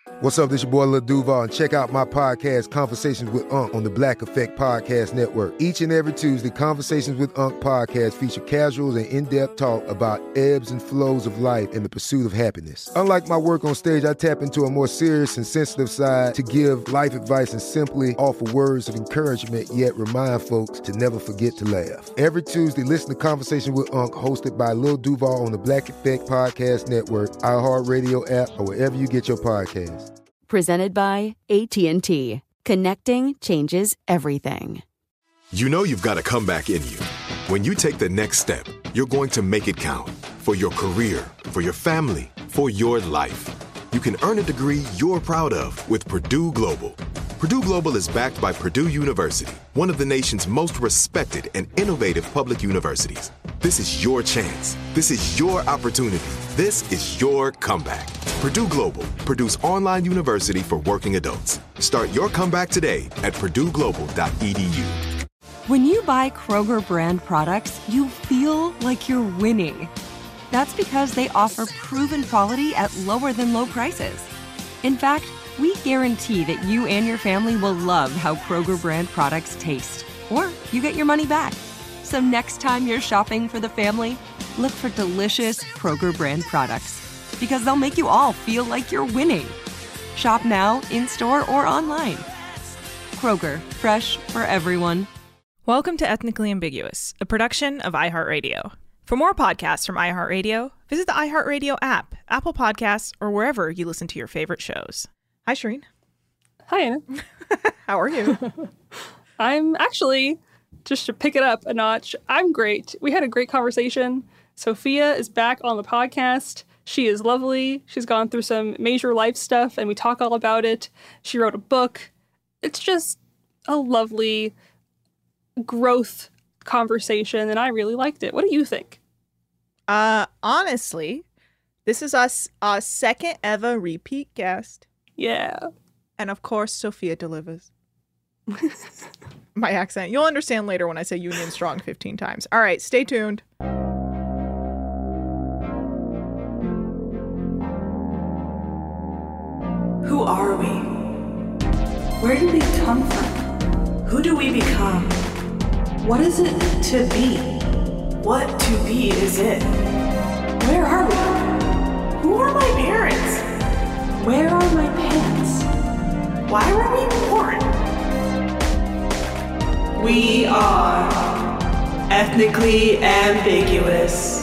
What's up, this your boy Lil Duval, and check out my podcast, Conversations with Unc, on the Black Effect Podcast Network. Each and every Tuesday, Conversations with Unc podcast feature casuals and in-depth talk about ebbs and flows of life and the pursuit of happiness. Unlike my work on stage, I tap into a more serious and sensitive side to give life advice and simply offer words of encouragement, yet remind folks to never forget to laugh. Every Tuesday, listen to Conversations with Unc, hosted by Lil Duval on the Black Effect Podcast Network, iHeartRadio app, or wherever you get your podcasts. Presented by AT&T. Connecting changes everything. You know you've got a comeback in you. When you take the next step, you're going to make it count. For your career, for your family, for your life. You can earn a degree you're proud of with Purdue Global. Purdue Global is backed by Purdue University, one of the nation's most respected and innovative public universities. This is your chance. This is your opportunity. This is your comeback. Purdue Global, Purdue's online university for working adults. Start your comeback today at purdueglobal.edu. When you buy Kroger brand products, you feel like you're winning. That's because they offer proven quality at lower than low prices. In fact, we guarantee that you and your family will love how Kroger brand products taste, or you get your money back. So next time you're shopping for the family, look for delicious Kroger brand products, because they'll make you all feel like you're winning. Shop now, in-store, or online. Kroger, fresh for everyone. Welcome to Ethnically Ambiguous, a production of iHeartRadio. For more podcasts from iHeartRadio, visit the iHeartRadio app, Apple Podcasts, or wherever you listen to your favorite shows. Hi, Shireen. Hi, Anna. How are you? I'm actually, just to pick it up a notch, I'm great. We had a great conversation. Sophia is back on the podcast. She is lovely. She's gone through some major life stuff, and we talk all about it. She wrote a book. It's just a lovely growth conversation, and I really liked it. What do you think? Honestly, this is our second ever repeat guest. Yeah. And of course, Sophia delivers. My accent. You'll understand later when I say Union Strong 15 times. All right, stay tuned. Who are we? Where did we come from? Who do we become? What is it to be? What to be is it? Where are we? Who are my parents? Where are my pants? Why were we born? We are ethnically ambiguous.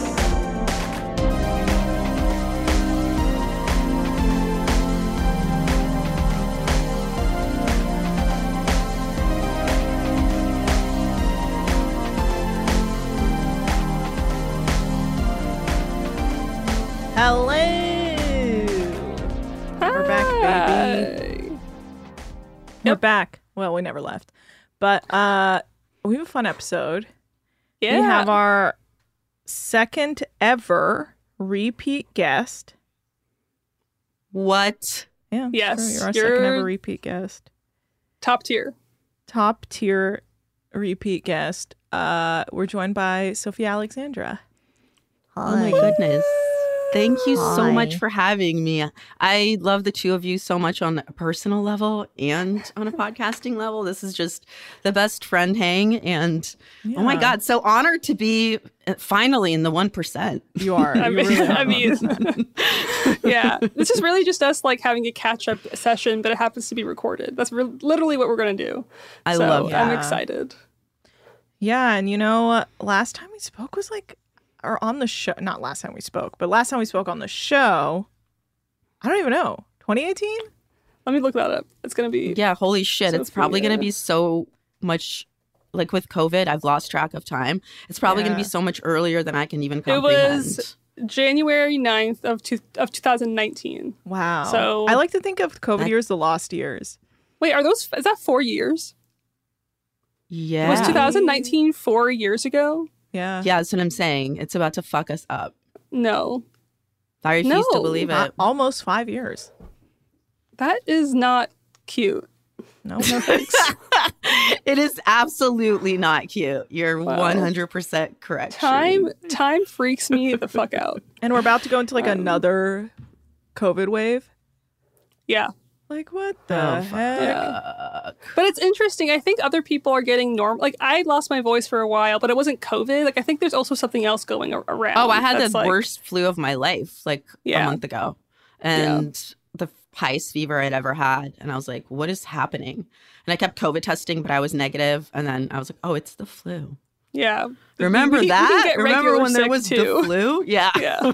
Hello. We're back, baby. We're back. Well, we never left. But we have a fun episode. Yeah. We have our second ever repeat guest. What? Yeah. Yes. You're our second ever repeat guest. Top tier. Top tier repeat guest. We're joined by Sophia Alexandra. Hi. Oh my goodness. Thank you so much for having me. I love the two of you so much on a personal level and on a podcasting level. This is just the best friend hang. And oh my God, so honored to be finally in the 1%. You are. I mean, yeah, this is really just us like having a catch-up session, but it happens to be recorded. That's literally what we're going to do. I love that. I'm excited. Yeah, and you know, last time we spoke was like, or on the show, not last time we spoke, but last time we spoke on the show, I don't even know, 2018? Let me look that up. It's going to be... Yeah, holy shit. It's probably going to be so much, like with COVID, I've lost track of time. It's probably going to be so much earlier than I can even comprehend. It was January 9th of 2019. Wow. So I like to think of COVID years the lost years. Wait, is that 4 years? Yeah. Was 2019 4 years ago? Yeah. Yeah, that's what I'm saying. It's about to fuck us up. No. I refuse to believe it. Almost 5 years. That is not cute. No thanks. It is absolutely not cute. You're 100% correct. Time freaks me the fuck out. And we're about to go into like another COVID wave. Yeah. Like, what the heck? Yeah. But it's interesting. I think other people are getting normal. Like, I lost my voice for a while, but it wasn't COVID. Like, I think there's also something else going around. Oh, I had the worst flu of my life, like a month ago. And the highest fever I'd ever had. And I was like, what is happening? And I kept COVID testing, but I was negative. And then I was like, oh, it's the flu. Yeah. Remember that? Remember when there was too. the flu? Yeah. Yeah.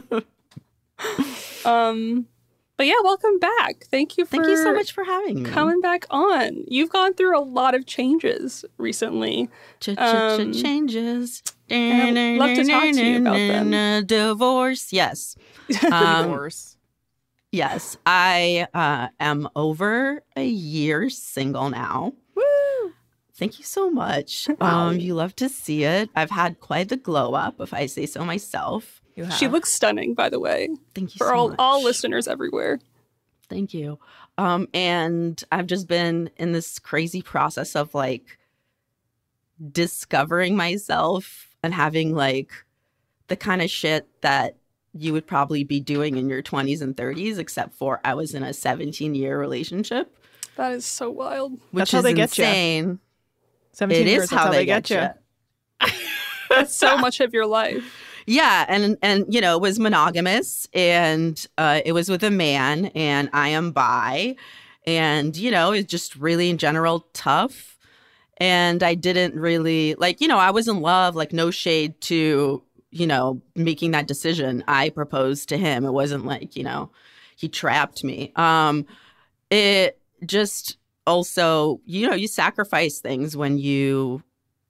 But yeah, welcome back. Thank you so much for having me. Coming back on. You've gone through a lot of changes recently. Changes. I'd love to talk to you about them. Divorce. Yes. Divorce. Yes. I am over a year single now. Woo! Thank you so much. You love to see it. I've had quite the glow up, if I say so myself. She looks stunning, by the way. Thank you for so much. all listeners everywhere. Thank you. And I've just been in this crazy process of like discovering myself and having like the kind of shit that you would probably be doing in your 20s and 30s, except for I was in a 17-year relationship. That is so wild. Which That's how is they get insane. 17 it years, is how they get you. That's so much of your life. Yeah, and you know, it was monogamous, and it was with a man, and I am bi, and you know, it's just really in general tough. And I didn't really like, you know, I was in love, like no shade to, you know, making that decision. I proposed to him. It wasn't like, you know, he trapped me. It just also, you know, you sacrifice things when you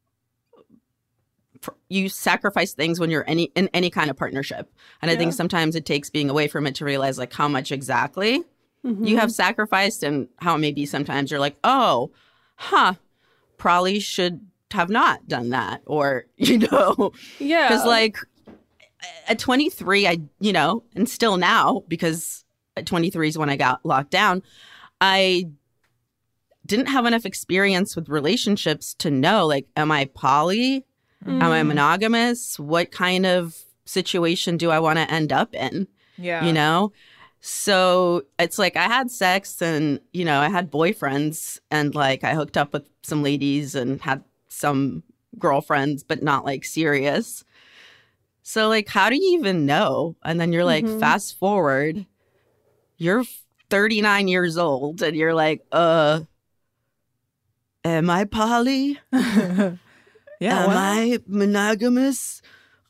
sacrifice things when you're in any kind of partnership. And I think sometimes it takes being away from it to realize like how much exactly you have sacrificed and how maybe sometimes you're like, oh, probably should have not done that. Or, you know, because like at 23, I, you know, and still now, because at 23 is when I got locked down, I didn't have enough experience with relationships to know, like, am I poly? Am I monogamous? What kind of situation do I want to end up in? Yeah. You know? So it's like I had sex and, you know, I had boyfriends and like I hooked up with some ladies and had some girlfriends, but not like serious. So like, how do you even know? And then you're like, fast forward, you're 39 years old and you're like, am I poly? Yeah, Am I monogamous?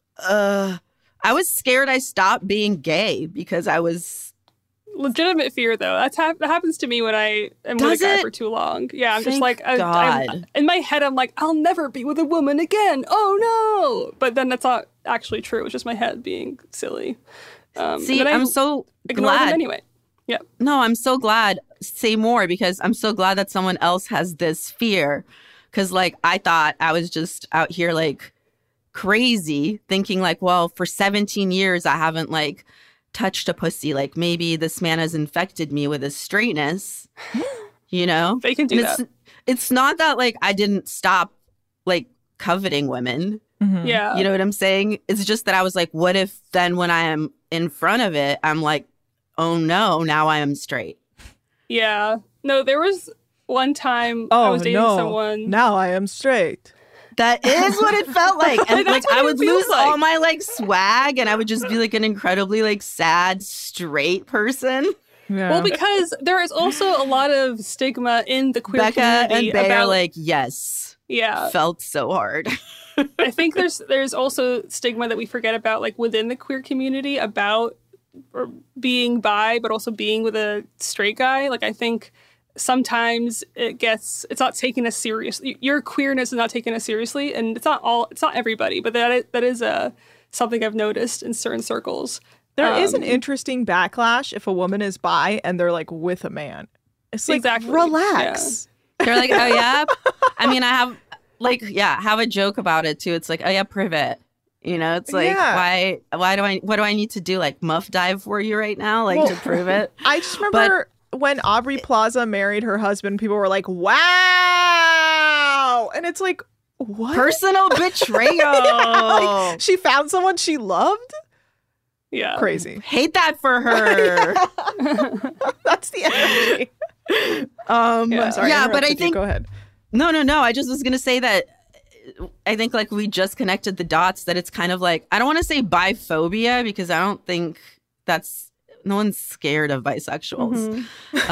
I was scared I stopped being gay because I was... Legitimate fear, though. That happens to me when I am with a guy for too long. Yeah, I'm just like... I'm, in my head, I'm like, I'll never be with a woman again. Oh, no! But then that's not actually true. It's just my head being silly. See, I'm so glad. Anyway. Yeah. No, I'm so glad. Say more, because I'm so glad that someone else has this fear. Because, like, I thought I was just out here, like, crazy, thinking, like, well, for 17 years, I haven't, like, touched a pussy. Like, maybe this man has infected me with his straightness, you know? They can do that. It's not that, like, I didn't stop, like, coveting women. Yeah. You know what I'm saying? It's just that I was like, what if then when I am in front of it, I'm like, oh, no, now I am straight. Yeah. No, there was... one time I was dating someone. Now I am straight. That is what it felt like. And like I would lose all my like swag and I would just be like an incredibly like sad straight person. Yeah. Well, because there is also a lot of stigma in the queer Becca community. And Bay about, are like, yes. Yeah. Felt so hard. I think there's also stigma that we forget about like within the queer community about being bi, but also being with a straight guy. Like I think sometimes it's not taken as seriously. Your queerness is not taken as seriously, and it's not everybody, but that is something I've noticed in certain circles. There is an interesting backlash if a woman is bi and they're like with a man. It's like, relax. Yeah. They're like, oh yeah. I mean, I have have a joke about it too. It's like, oh yeah, privet. You know, it's like, what do I need to do? Like muff dive for you right now? Like to prove it? I just remember when Aubrey Plaza married her husband, people were like, wow. And it's like, what? Personal betrayal. Like, she found someone she loved? Yeah. Crazy. Hate that for her. That's the energy. I'm sorry, yeah, but I you. think Go ahead. No. I just was gonna say that I think like we just connected the dots that it's kind of like I don't want to say biphobia because I don't think that's no one's scared of bisexuals.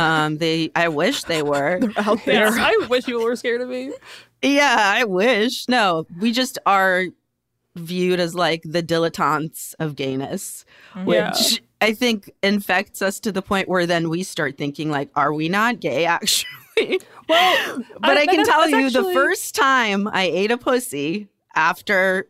I wish they were. They're out there. Yes, I wish people were scared of me. Yeah, I wish. No, we just are viewed as like the dilettantes of gayness, which I think infects us to the point where then we start thinking like, are we not gay actually? Well, but I can tell you actually... the first time I ate a pussy after,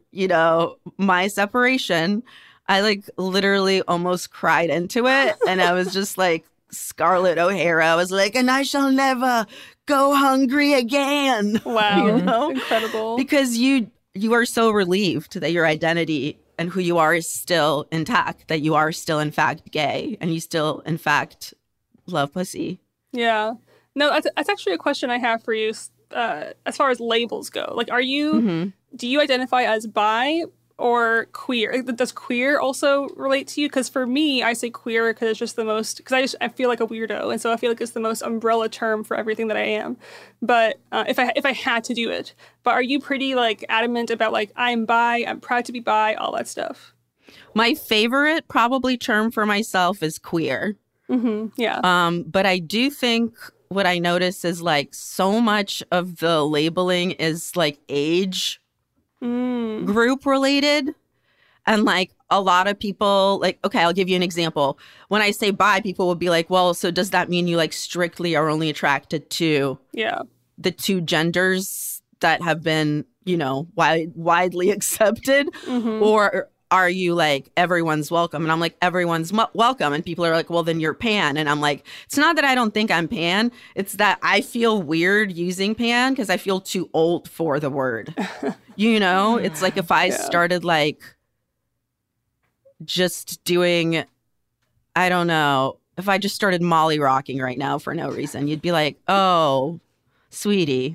my separation, I like literally almost cried into it. And I was just like Scarlett O'Hara. I was like, and I shall never go hungry again. Wow. Incredible. Because you are so relieved that your identity and who you are is still intact, that you are still in fact gay and you still in fact love pussy. Yeah. No, that's actually a question I have for you as far as labels go. Like, are you, do you identify as bi or queer? Does queer also relate to you? Because for me, I say queer because it's just the most, because I feel like a weirdo. And so I feel like it's the most umbrella term for everything that I am. But if I had to do it, but are you pretty like adamant about like, I'm bi, I'm proud to be bi, all that stuff? My favorite probably term for myself is queer. Yeah. But I do think what I notice is like so much of the labeling is like age group related. And like a lot of people like, okay, I'll give you an example. When I say bi, people will be like, well, so does that mean you like strictly are only attracted to the two genders that have been, widely accepted? Or are you like, everyone's welcome? And I'm like, everyone's welcome. And people are like, well, then you're pan. And I'm like, it's not that I don't think I'm pan. It's that I feel weird using pan because I feel too old for the word. It's like if I started like just doing, I don't know, if I just started molly rocking right now for no reason, you'd be like, oh, sweetie.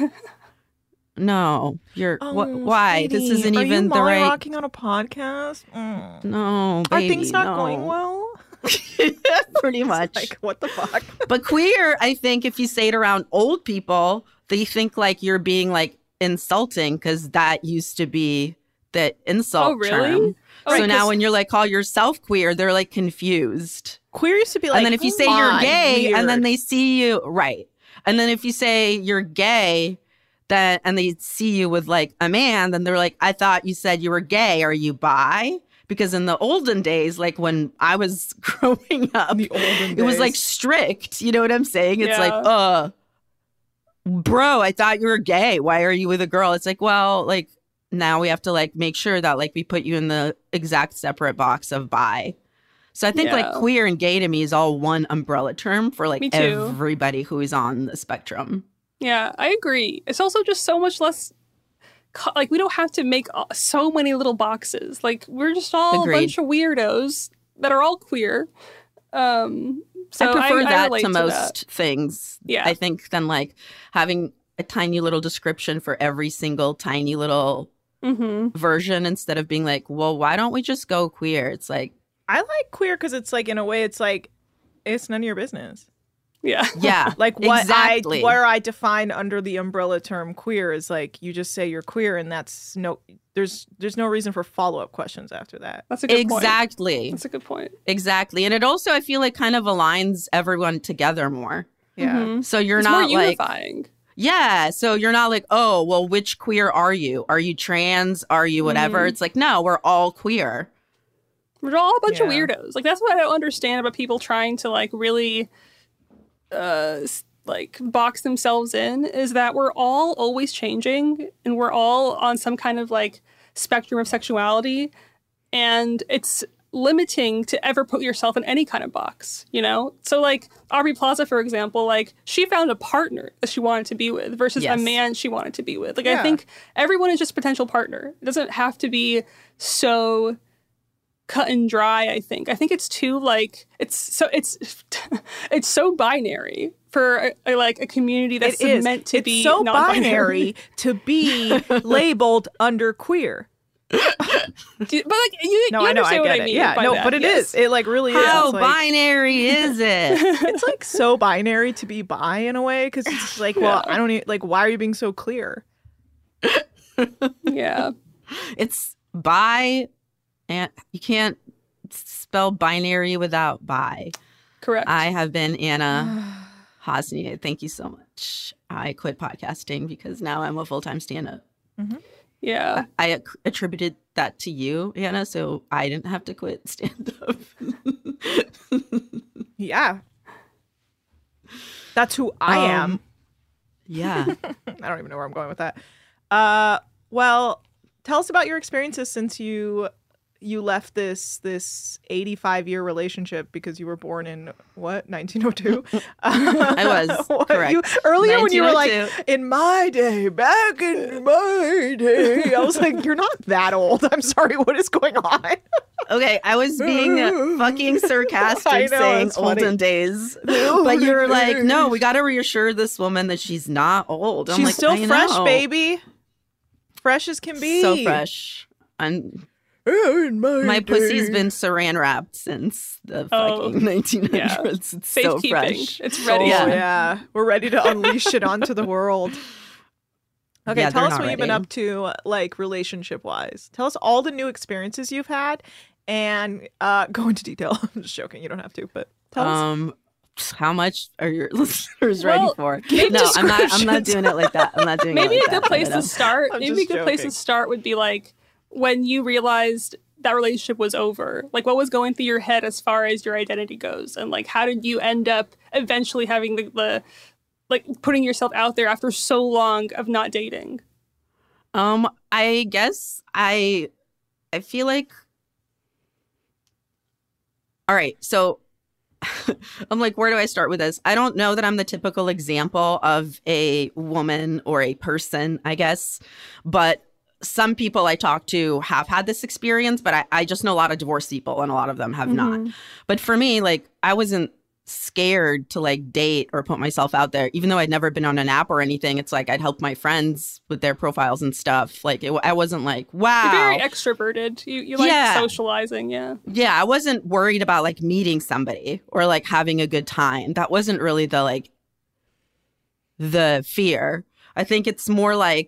No, you're why? Sweetie, this isn't even the right. Are you rocking on a podcast? No, baby, are things not going well? Pretty much. Like what the fuck? But queer, I think, if you say it around old people, they think like you're being like insulting because that used to be the insult term. Oh, so now when you're like call yourself queer, they're like confused. Queer used to be like, and then if you say you're gay, weird. and then they see you right, and then if you say you're gay. And they see you with like a man, then they're like, I thought you said you were gay. Are you bi? Because in the olden days, like when I was growing up, it was like strict. You know what I'm saying? It's like, bro, I thought you were gay. Why are you with a girl? It's like, well, like now we have to like make sure that like we put you in the exact separate box of bi. So I think like queer and gay to me is all one umbrella term for like everybody who is on the spectrum. Yeah, I agree. It's also just so much less, like, we don't have to make so many little boxes. Like, we're just all a bunch of weirdos that are all queer. So I prefer that relate to most things, I think, than, like, having a tiny little description for every single tiny little version instead of being like, well, why don't we just go queer? It's like... I like queer because it's like, in a way, it's like, it's none of your business. Yeah. Like what exactly. where I define under the umbrella term queer is like you just say you're queer and that's there's no reason for follow-up questions after that. That's a good point. Exactly. That's a good point. Exactly. And it also I feel like kind of aligns everyone together more. Yeah. So you're it's not more like unifying. Yeah. So you're not like, oh, well, which queer are you? Are you trans? Are you whatever? It's like, no, we're all queer. We're all a bunch of weirdos. Like that's what I don't understand about people trying to like really like box themselves in is that we're all always changing and we're all on some kind of like spectrum of sexuality and it's limiting to ever put yourself in any kind of box, so like Aubrey Plaza, for example, like she found a partner that she wanted to be with versus a man she wanted to be with. Like I think everyone is just a potential partner. It doesn't have to be so cut and dry. I think it's too like it's so binary for a community that's meant to be so non-binary. binary to be labeled under queer. But like, you I know, I understand what get I it. mean. Yeah, by no, that, but it yes. is. It like really is. How It's like, binary is it? it's like so binary to be bi in a way because it's like, well, I don't even like. Why are you being so clear? Yeah. It's bi, and you can't spell binary without bi. Correct. I have been Anna Hosni. Thank you so much. I quit podcasting because now I'm a full-time stand-up. Mm-hmm. Yeah. I attributed that to you, Anna, so I didn't have to quit stand-up. Yeah. That's who I am. Yeah. I don't even know where I'm going with that. Well, tell us about your experiences since you left this 85-year relationship because you were born in what, 1902? I was correct. Earlier when you were like, in my day, back in my day, I was like, you're not that old. I'm sorry, what is going on? Okay, I was being fucking sarcastic, I know, saying it's funny. olden days, but you were like, no, we got to reassure this woman that she's not old. I'm She's like, still I fresh, know. baby. Fresh as can be. So fresh. And my pussy's been saran wrapped since the fucking 1900s. yeah. It's so Safekeeping. fresh. It's ready. Oh, Yeah. yeah. We're ready to unleash it onto the world. Okay, Yeah, tell they're us not what you've been ready. up to, like, relationship-wise. Tell us all the new experiences you've had and go into detail. I'm just joking. You don't have to, but tell us. How much are your listeners ready Well, for? give No, I'm not descriptions. doing it like that. I'm not doing Maybe it a like good that. place No. to start. I'm Maybe a just good place to joking. start would be like when you realized that relationship was over. Like what was going through your head as far as your identity goes, and like how did you end up eventually having the like putting yourself out there after so long of not dating? I guess I feel like, all right, so I'm like, where do I start with this? I don't know that I'm the typical example of a woman or a person, I guess, but some people I talk to have had this experience, but I just know a lot of divorced people and a lot of them have not. But for me, like, I wasn't scared to like date or put myself out there, even though I'd never been on an app or anything. It's like I'd help my friends with their profiles and stuff. Like I wasn't like, wow. You're very extroverted. You like socializing, yeah. Yeah, I wasn't worried about like meeting somebody or like having a good time. That wasn't really the fear. I think it's more like,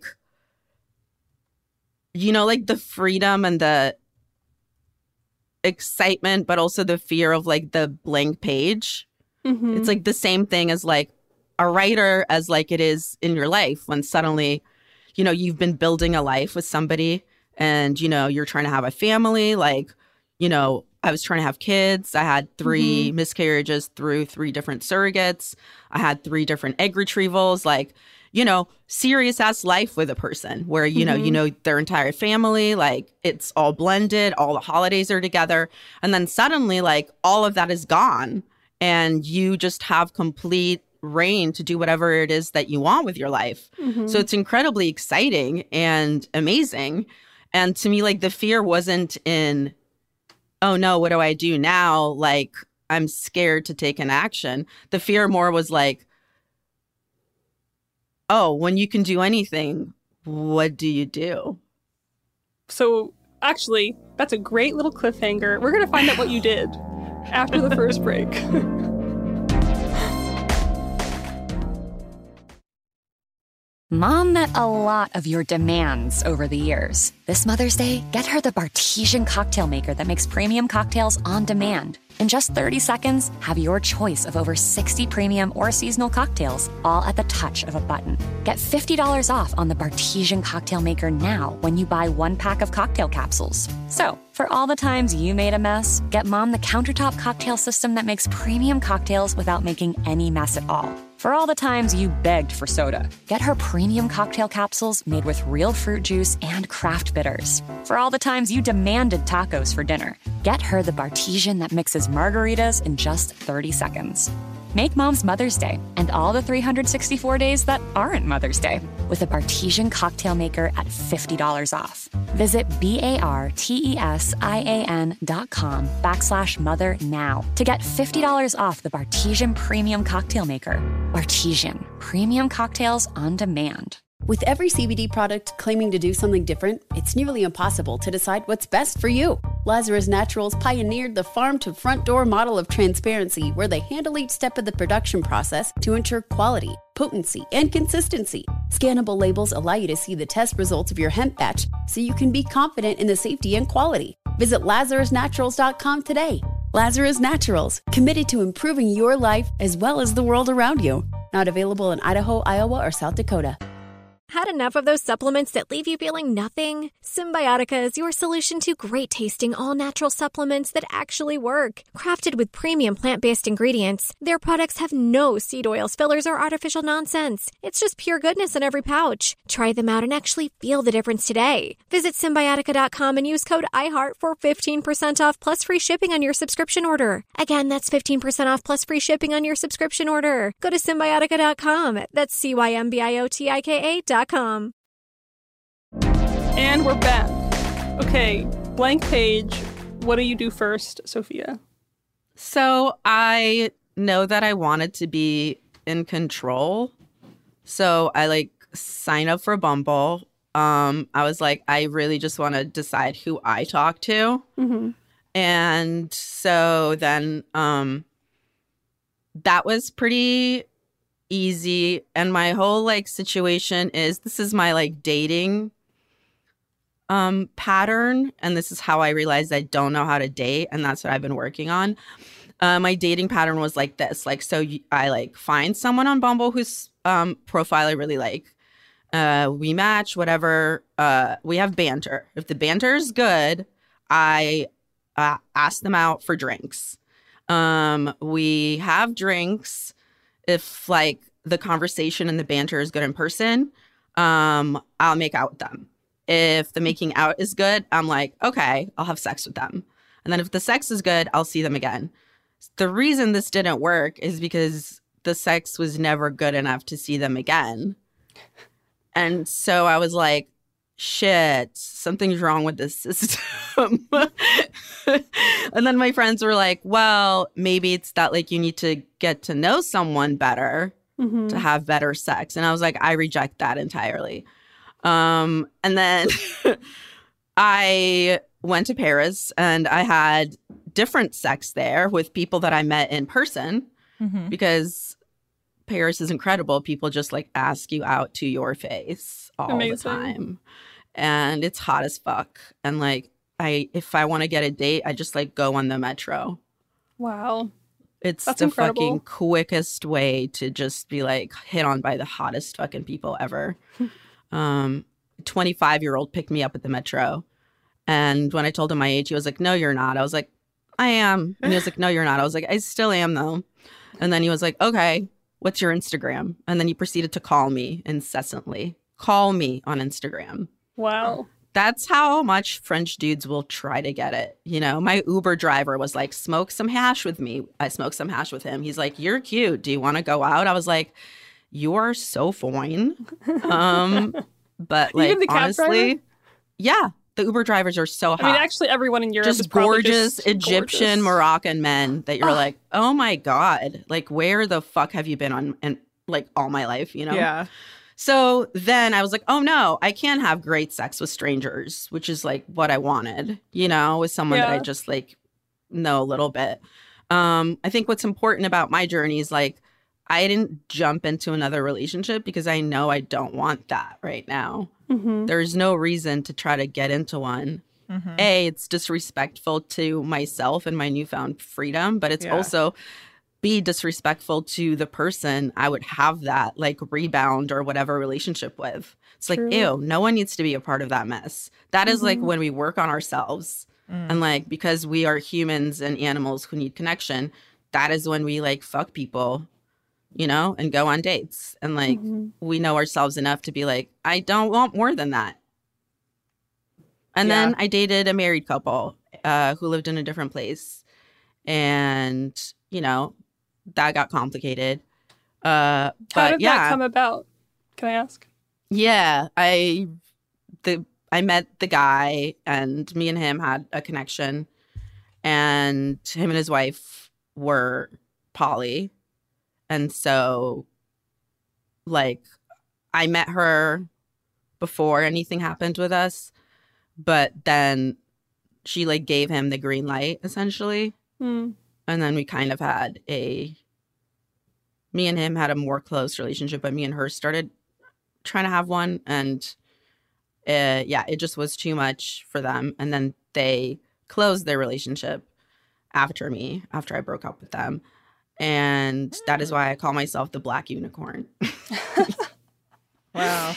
you know, like the freedom and the excitement, but also the fear of like the blank page. It's like the same thing as like a writer as like it is in your life when suddenly, you know, you've been building a life with somebody and, you know, you're trying to have a family. Like, you know, I was trying to have kids. I had 3 miscarriages through 3 different surrogates. I had 3 different egg retrievals. Like, you know, serious ass life with a person where, you know their entire family, like it's all blended, all the holidays are together. And then suddenly like all of that is gone and you just have complete reign to do whatever it is that you want with your life. So it's incredibly exciting and amazing. And to me, like the fear wasn't in, oh no, what do I do now? Like I'm scared to take an action. The fear more was like, oh, when you can do anything, what do you do? So actually, that's a great little cliffhanger. We're going to find out what you did after the first break. Mom met a lot of your demands over the years. This Mother's Day, get her the Bartesian cocktail maker that makes premium cocktails on demand. In just 30 seconds, have your choice of over 60 premium or seasonal cocktails, all at the touch of a button. Get $50 off on the Bartesian cocktail maker now when you buy 1 pack of cocktail capsules. So, for all the times you made a mess, get Mom the countertop cocktail system that makes premium cocktails without making any mess at all. For all the times you begged for soda, get her premium cocktail capsules made with real fruit juice and craft bitters. For all the times you demanded tacos for dinner, get her the Bartesian that mixes margaritas in just 30 seconds. Make Mom's Mother's Day and all the 364 days that aren't Mother's Day with a Bartesian cocktail maker at $50 off. Visit BARTESIAN.com/mother now to get $50 off the Bartesian Premium Cocktail Maker. Bartesian, premium cocktails on demand. With every CBD product claiming to do something different, it's nearly impossible to decide what's best for you. Lazarus Naturals pioneered the farm-to-front-door model of transparency, where they handle each step of the production process to ensure quality, potency, and consistency. Scannable labels allow you to see the test results of your hemp batch, so you can be confident in the safety and quality. Visit LazarusNaturals.com today. Lazarus Naturals, committed to improving your life as well as the world around you. Not available in Idaho, Iowa, or South Dakota. Had enough of those supplements that leave you feeling nothing? Symbiotica is your solution to great-tasting, all-natural supplements that actually work. Crafted with premium plant-based ingredients, their products have no seed oils, fillers, or artificial nonsense. It's just pure goodness in every pouch. Try them out and actually feel the difference today. Visit Symbiotica.com and use code IHEART for 15% off plus free shipping on your subscription order. Again, that's 15% off plus free shipping on your subscription order. Go to Symbiotica.com. That's CYMBIOTIKA.com. And we're back. Okay, blank page. What do you do first, Sophia? So I know that I wanted to be in control. So I sign up for Bumble. I was like, I really just want to decide who I talk to. Mm-hmm. And so then that was pretty easy. And my whole situation is, this is my dating pattern, and this is how I realized I don't know how to date, and that's what I've been working on. My dating pattern was like this. I find someone on Bumble whose profile I really like. We match, whatever. We have banter. If the banter is good, I ask them out for drinks. We have drinks. If the conversation and the banter is good in person, I'll make out with them. If the making out is good, I'm like, okay, I'll have sex with them. And then if the sex is good, I'll see them again. The reason this didn't work is because the sex was never good enough to see them again. And so I was like, shit, something's wrong with this system. And then my friends were like, well, maybe it's that you need to get to know someone better to have better sex. And I was like, I reject that entirely. And then I went to Paris, and I had different sex there with people that I met in person, because Paris is incredible. People just ask you out to your face all the time. And it's hot as fuck. And if I want to get a date, I just go on the metro. Wow. It's That's the incredible. fucking quickest way to just be hit on by the hottest fucking people ever. 25-year-old picked me up at the metro. And when I told him my age, he was like, no, you're not. I was like, I am. And he was like, no, you're not. I was like, I still am, though. And then he was like, okay, what's your Instagram? And then he proceeded to call me incessantly. Call me on Instagram. Wow. That's how much French dudes will try to get it. My Uber driver was like, smoke some hash with me. I smoked some hash with him. He's like, you're cute. Do you want to go out? I was like, you're so fine. But Even the cab honestly, driver? yeah, the Uber drivers are so hot. I mean, actually, everyone in Europe is just probably gorgeous just Egyptian, gorgeous. Moroccan men that you're like, oh my God, where the fuck have you been on and all my life, Yeah. So then I was like, oh no, I can't have great sex with strangers, which is what I wanted, with someone that I Yeah. just know a little bit. I think what's important about my journey is I didn't jump into another relationship because I know I don't want that right now. There's no reason to try to get into one. A, it's disrespectful to myself and my newfound freedom, but it's also B, disrespectful to the person I would have that rebound or whatever relationship with. It's True. Ew, no one needs to be a part of that mess. That is when we work on ourselves. And because we are humans and animals who need connection, that is when we fuck people, and go on dates. And we know ourselves enough to be I don't want more than that. And then I dated a married couple who lived in a different place. And, that got complicated. How But did that come about? Can I ask? yeah, I met the guy, and me and him had a connection, and him and his wife were poly. And so I met her before anything happened with us. But then she like gave him the green light essentially. And then we kind of had me and him had a more close relationship, but me and her started trying to have one. And it just was too much for them. And then they closed their relationship after I broke up with them. And that is why I call myself the Black Unicorn. Wow.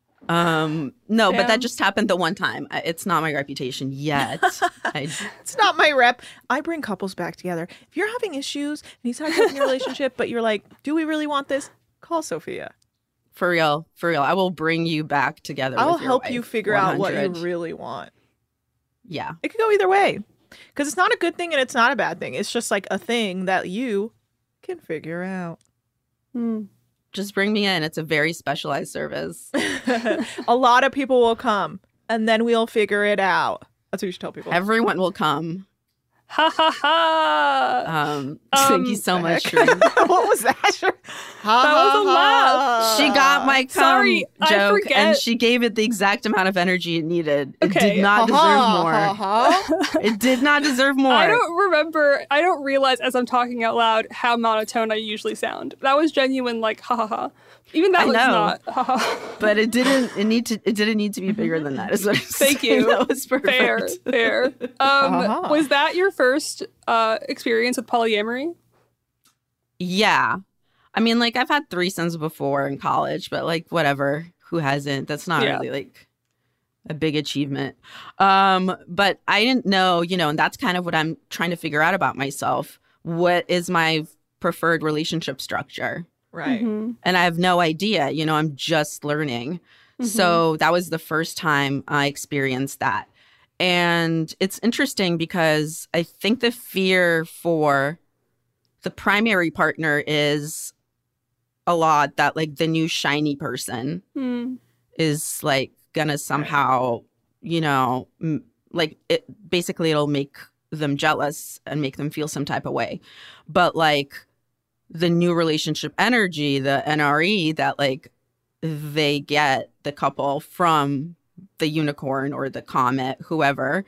No, but that just happened the one time. It's not my reputation yet. It's not my rep. I bring couples back together. If you're having issues and he's not good in your relationship, but you're like, do we really want this? Call Sophia. For real. I will bring you back together. I'll with your help wife, you figure out what you 100. really want. Yeah. It could go either way. Because it's not a good thing and it's not a bad thing. It's just like a thing that you can figure out. Just bring me in. It's a very specialized service. A lot of people will come and then we'll figure it out. That's what you should tell people. Everyone will come. Ha ha ha. Thank you so much, Shereen. What was that? That was a laugh. She got my Sorry, I joke forget. and she gave it the exact amount of energy it needed. It Okay. did not deserve more. It did not deserve more. I don't realize as I'm talking out loud how monotone I usually sound. That was genuine, like, ha ha ha. Even that I was know. not, ha ha. But it didn't need to be bigger than that. Is what I'm Thank saying. you. That was perfect. Fair. Was that your first experience with polyamory? Yeah. I mean, like, I've had threesomes before in college, but, like, whatever. Who hasn't? That's not really, like, a big achievement. But I didn't know, and that's kind of what I'm trying to figure out about myself. What is my preferred relationship structure? Right. And I have no idea. I'm just learning. So that was the first time I experienced that. And it's interesting because I think the fear for the primary partner is a lot that, like, the new shiny person is, like, gonna somehow, like, it basically it'll make them jealous and make them feel some type of way. But, like, the new relationship energy, the NRE that, like, they get, the couple from the unicorn or the comet, whoever,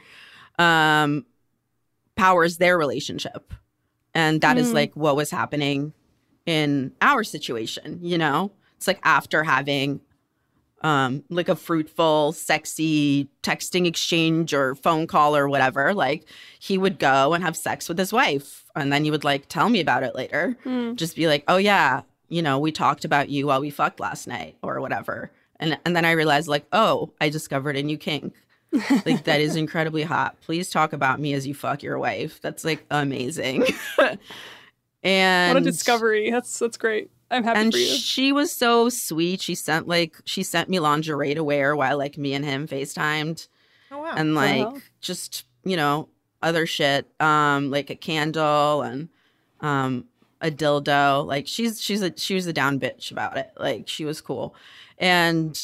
powers their relationship. And that is, like, what was happening in our situation, It's like after having like a fruitful, sexy texting exchange or phone call or whatever, like, he would go and have sex with his wife. And then he would, like, tell me about it later. Just be like, oh, yeah, we talked about you while we fucked last night or whatever. And then I realized, like, oh, I discovered a new kink. Like, that is incredibly hot. Please talk about me as you fuck your wife. That's, like, amazing. And what a discovery. That's great. I'm happy for you. And she was so sweet. She sent me lingerie to wear while, like, me and him FaceTimed. Oh, wow. And, like, just, other shit, like a candle and a dildo. Like, she was a down bitch about it. Like, she was cool. And,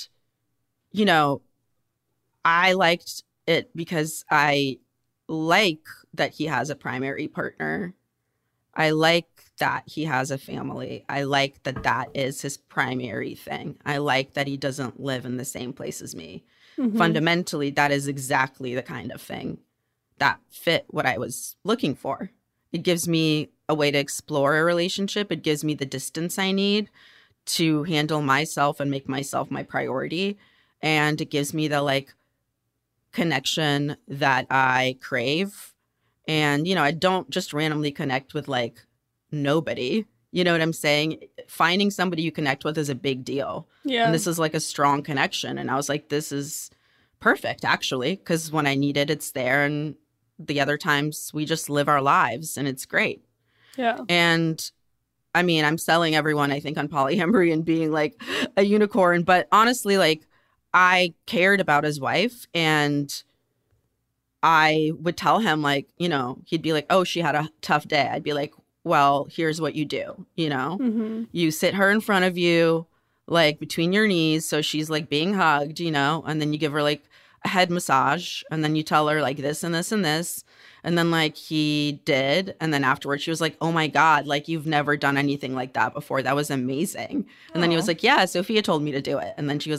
I liked it because I like that he has a primary partner. I like that he has a family. I like that that is his primary thing. I like that he doesn't live in the same place as me. Fundamentally, that is exactly the kind of thing that fit what I was looking for. It gives me a way to explore a relationship. It gives me the distance I need to handle myself and make myself my priority. And it gives me the, like, connection that I crave. And, I don't just randomly connect with, like, nobody. You know what I'm saying? Finding somebody you connect with is a big deal. Yeah. And this is, like, a strong connection. And I was like, this is perfect, actually, because when I need it, it's there. And the other times we just live our lives and it's great. Yeah. And I mean, I'm selling everyone, I think, on polyamory and being, like, a unicorn. But honestly, like, I cared about his wife and I would tell him, like, he'd be like, oh, she had a tough day. I'd be like, well, here's what you do, You sit her in front of you, like, between your knees. So she's, like, being hugged, and then you give her, like, a head massage. And then you tell her, like, this and this and this. And then, like, he did. And then afterwards, she was like, oh, my God, like, you've never done anything like that before. That was amazing. And then he was like, yeah, Sophia told me to do it. And then she was like,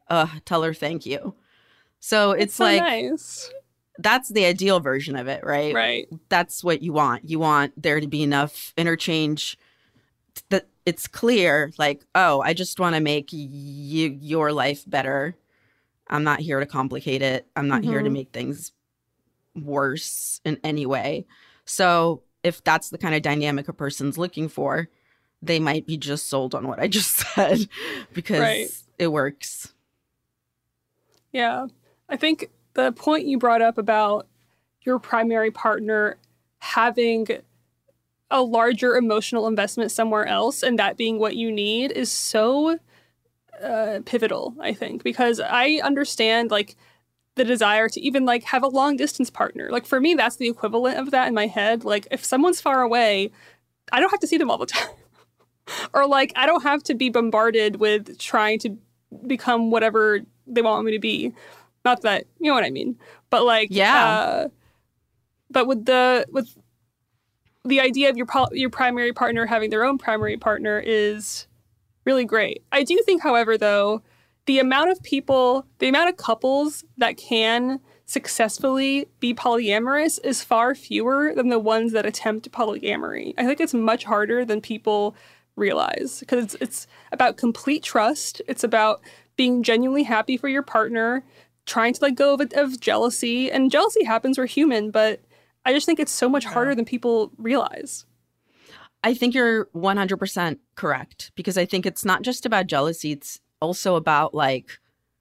tell her thank you. So it's so like, nice. That's the ideal version of it, right? Right. That's what you want. You want there to be enough interchange that it's clear, like, oh, I just want to make your life better. I'm not here to complicate it. I'm not here to make things worse in any way. So if that's the kind of dynamic a person's looking for, they might be just sold on what I just said because it works. Yeah. I think the point you brought up about your primary partner having a larger emotional investment somewhere else and that being what you need is so pivotal, I think, because I understand like the desire to even like have a long distance partner. Like for me, that's the equivalent of that in my head. Like if someone's far away, I don't have to see them all the time. Or like I don't have to be bombarded with trying to become whatever they want me to be. Not that, you know what I mean. But like, but with the idea of your primary partner having their own primary partner is really great. I do think, however, though, the amount of couples that can successfully be polyamorous is far fewer than the ones that attempt polyamory. I think it's much harder than people realize because it's about complete trust. It's about being genuinely happy for your partner, trying to let go of jealousy. And jealousy happens, we're human, but I just think it's so much harder than people realize. I think you're 100% correct because I think it's not just about jealousy. It's also about like,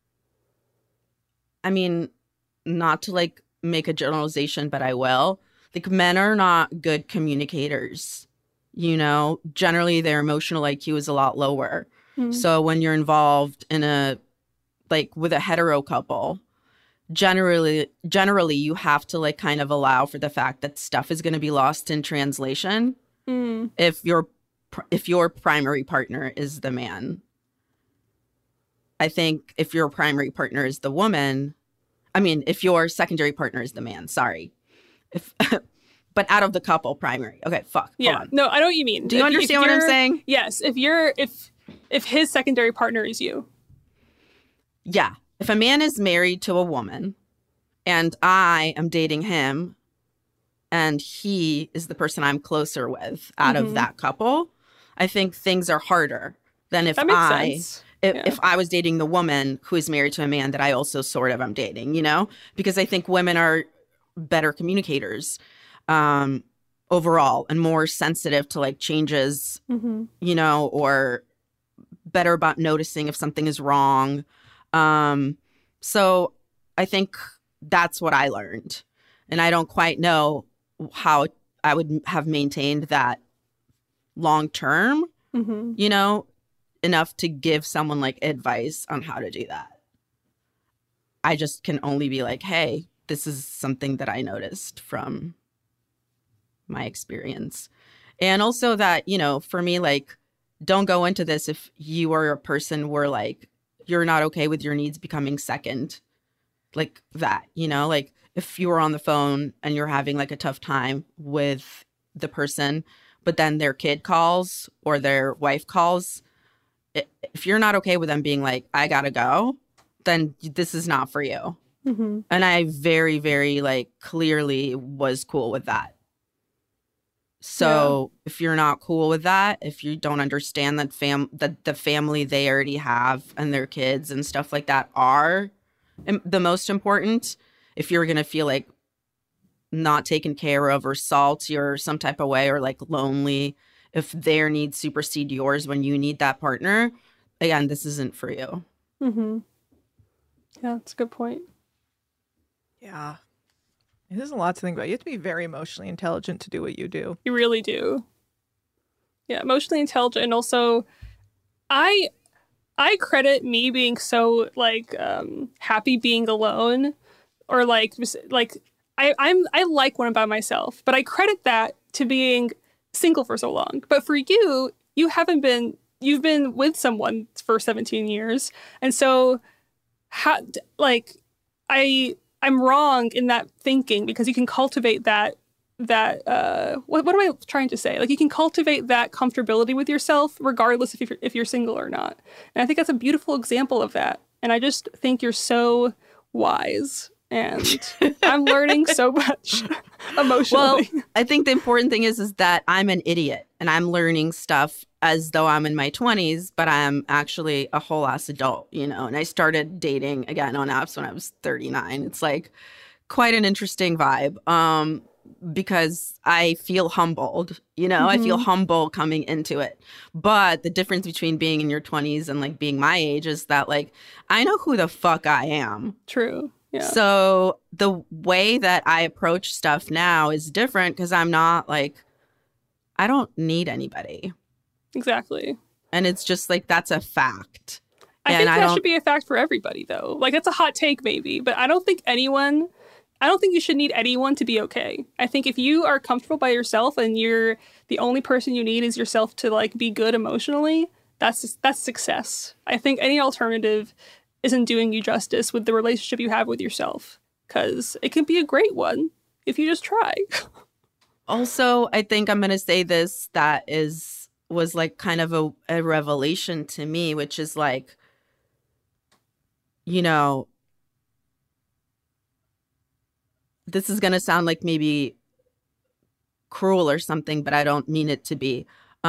I mean, not to like make a generalization, but I will. Like men are not good communicators. You know, generally their emotional IQ is a lot lower. So when you're involved in with a hetero couple, generally you have to like kind of allow for the fact that stuff is going to be lost in translation if your primary partner is the man. I think if your primary partner is the woman, if your secondary partner is the man, sorry. But out of the couple, primary. Okay, fuck. Yeah. Hold on. No, I know what you mean. Do you understand what I'm saying? Yes. If his secondary partner is you. Yeah. If a man is married to a woman and I am dating him and he is the person I'm closer with out of that couple, I think things are harder than if if I was dating the woman who is married to a man that I also sort of am dating, you know? Because I think women are better communicators overall and more sensitive to like changes, you know, or better about noticing if something is wrong. So I think that's what I learned. And I don't quite know how I would have maintained that long term, you know, enough to give someone like advice on how to do that. I just can only be like, hey, this is something that I noticed from my experience. And also that, you know, for me, like, don't go into this if you are a person where like you're not okay with your needs becoming second, like that, you know, like if you were on the phone and you're having like a tough time with the person, but then their kid calls or their wife calls, if you're not okay with them being like, I gotta go, then this is not for you. And I very, very like clearly was cool with that. So if you're not cool with that, if you don't understand that the family they already have and their kids and stuff like that are the most important, if you're going to feel like not taken care of or salty or some type of way or like lonely, if their needs supersede yours when you need that partner, again, this isn't for you. Yeah, that's a good point. Yeah. It is a lot to think about. You have to be very emotionally intelligent to do what you do. You really do. Yeah, emotionally intelligent. And also, I credit me being so, like, happy being alone. Or, like I like when I'm by myself. But I credit that to being single for so long. But for you, you've been with someone for 17 years. And so, I'm wrong in that thinking because you can cultivate that what am I trying to say? Like you can cultivate that comfortability with yourself regardless if you're single or not. And I think that's a beautiful example of that. And I just think you're so wise. And I'm learning so much emotionally. Well, I think the important thing is that I'm an idiot and I'm learning stuff as though I'm in my 20s, but I'm actually a whole ass adult, you know. And I started dating again on apps when I was 39. It's like quite an interesting vibe. Because I feel humbled, you know, I feel humble coming into it. But the difference between being in your 20s and like being my age is that like I know who the fuck I am. True. Yeah. So the way that I approach stuff now is different because I'm not like, I don't need anybody. Exactly. And it's just like, that's a fact. I think that should be a fact for everybody, though. Like, that's a hot take, maybe. But I don't think you should need anyone to be okay. I think if you are comfortable by yourself and you're the only person you need is yourself to like be good emotionally, that's success. I think any alternative isn't doing you justice with the relationship you have with yourself, because it can be a great one if you just try. Also, I think I'm going to say this that was like kind of a revelation to me, which is like, you know, this is going to sound like maybe cruel or something, but I don't mean it to be.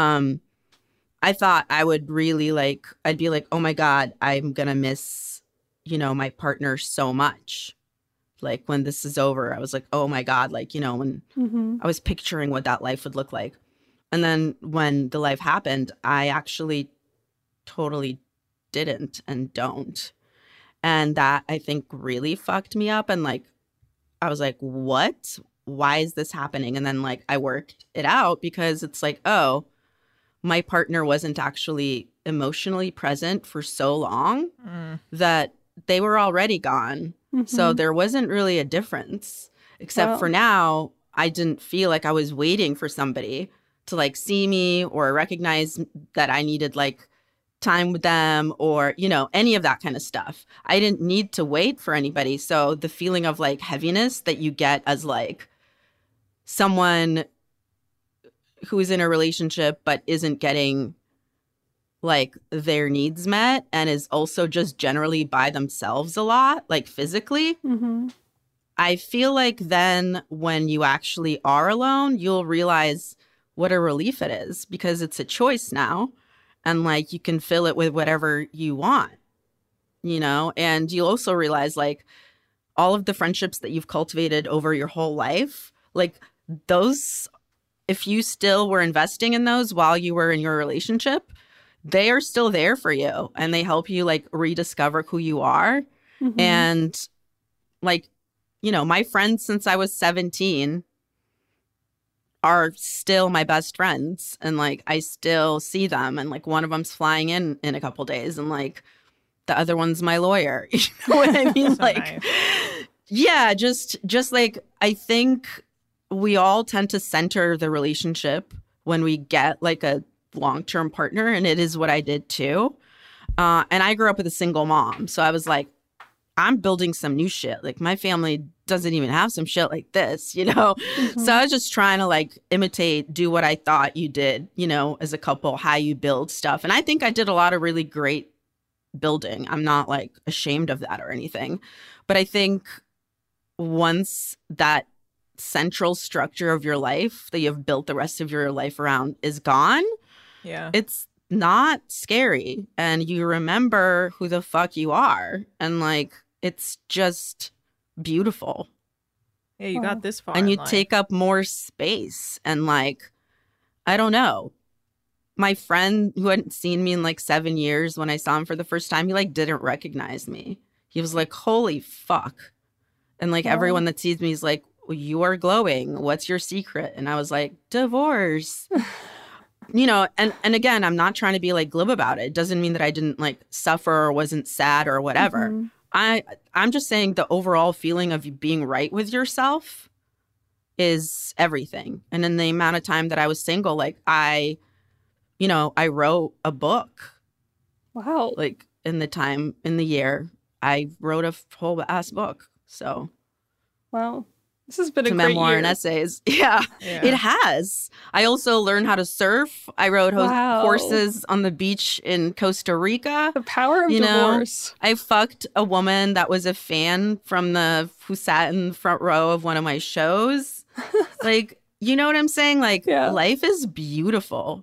I thought I would really like, I'd be like, oh my God, I'm going to miss, you know, my partner so much. Like when this is over, I was like, oh my God, like, you know, when I was picturing what that life would look like. And then when the life happened, I actually totally didn't and don't. And that I think really fucked me up. And like, I was like, what? Why is this happening? And then like I worked it out because it's like, oh, my partner wasn't actually emotionally present for so long that they were already gone. So there wasn't really a difference, except for now, I didn't feel like I was waiting for somebody to like see me or recognize that I needed like time with them or, you know, any of that kind of stuff. I didn't need to wait for anybody. So the feeling of like heaviness that you get as like someone who is in a relationship but isn't getting like their needs met and is also just generally by themselves a lot, like physically. I feel like then when you actually are alone, you'll realize what a relief it is because it's a choice now. And like you can fill it with whatever you want, you know, and you'll also realize like all of the friendships that you've cultivated over your whole life, like those, if you still were investing in those while you were in your relationship, they are still there for you and they help you like rediscover who you are. And like, you know, my friends since I was 17 are still my best friends. And like, I still see them. And like, one of them's flying in a couple days and like the other one's my lawyer. You know what I mean? So like, nice. Yeah, just like, I think we all tend to center the relationship when we get like a long-term partner. And it is what I did too. And I grew up with a single mom. So I was like, I'm building some new shit. Like my family doesn't even have some shit like this, you know? So I was just trying to like imitate, do what I thought you did, you know, as a couple, how you build stuff. And I think I did a lot of really great building. I'm not like ashamed of that or anything. But I think once that central structure of your life that you've built the rest of your life around is gone, it's not scary. And you remember who the fuck you are. And like, it's just beautiful. Yeah, you got this far. And you in life. take up more space. And like, I don't know. My friend who hadn't seen me in like 7 years, when I saw him for the first time, he like didn't recognize me. He was like, holy fuck. And like everyone that sees me is like, well, you are glowing. What's your secret? And I was like, divorce. You know, and again, I'm not trying to be like glib about it. It doesn't mean that I didn't like suffer or wasn't sad or whatever. I'm just saying the overall feeling of being right with yourself is everything. And in the amount of time that I was single, like I wrote a book. Wow. Like in the year, I wrote a whole ass book. So. Wow. This has been a to great memoir year. and essays. Yeah, it has. I also learned how to surf. I rode horses on the beach in Costa Rica. The power of divorce. I fucked a woman that was a fan who sat in the front row of one of my shows. Like, you know what I'm saying? Like, life is beautiful.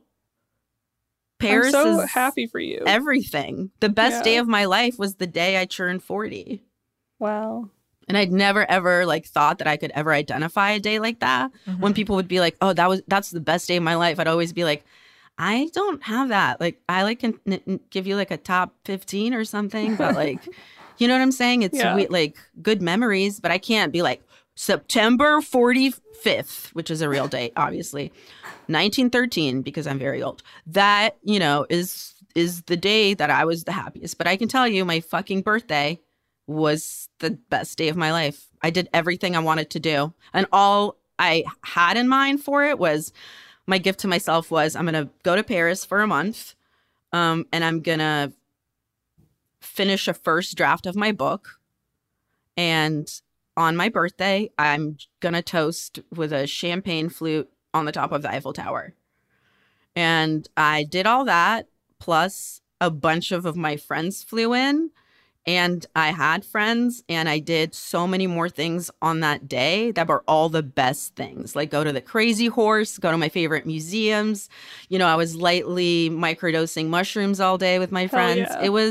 Paris I'm so is happy for you. Everything. The best day of my life was the day I turned 40. Wow. And I'd never, ever thought that I could ever identify a day like that. When people would be like, oh, that's the best day of my life. I'd always be like, I don't have that. Like, I can give you a top 15 or something. But you know what I'm saying? It's good memories, but I can't be like September 45th, which is a real date, obviously. 1913, because I'm very old. That, is the day that I was the happiest. But I can tell you my fucking birthday was the best day of my life. I did everything I wanted to do. And all I had in mind for it was, my gift to myself was, I'm going to go to Paris for a month. And I'm going to finish a first draft of my book. And on my birthday, I'm going to toast with a champagne flute on the top of the Eiffel Tower. And I did all that. Plus a bunch of my friends flew in. And I had friends, and I did so many more things on that day that were all the best things. Like go to the Crazy Horse, go to my favorite museums. I was lightly microdosing mushrooms all day with my friends.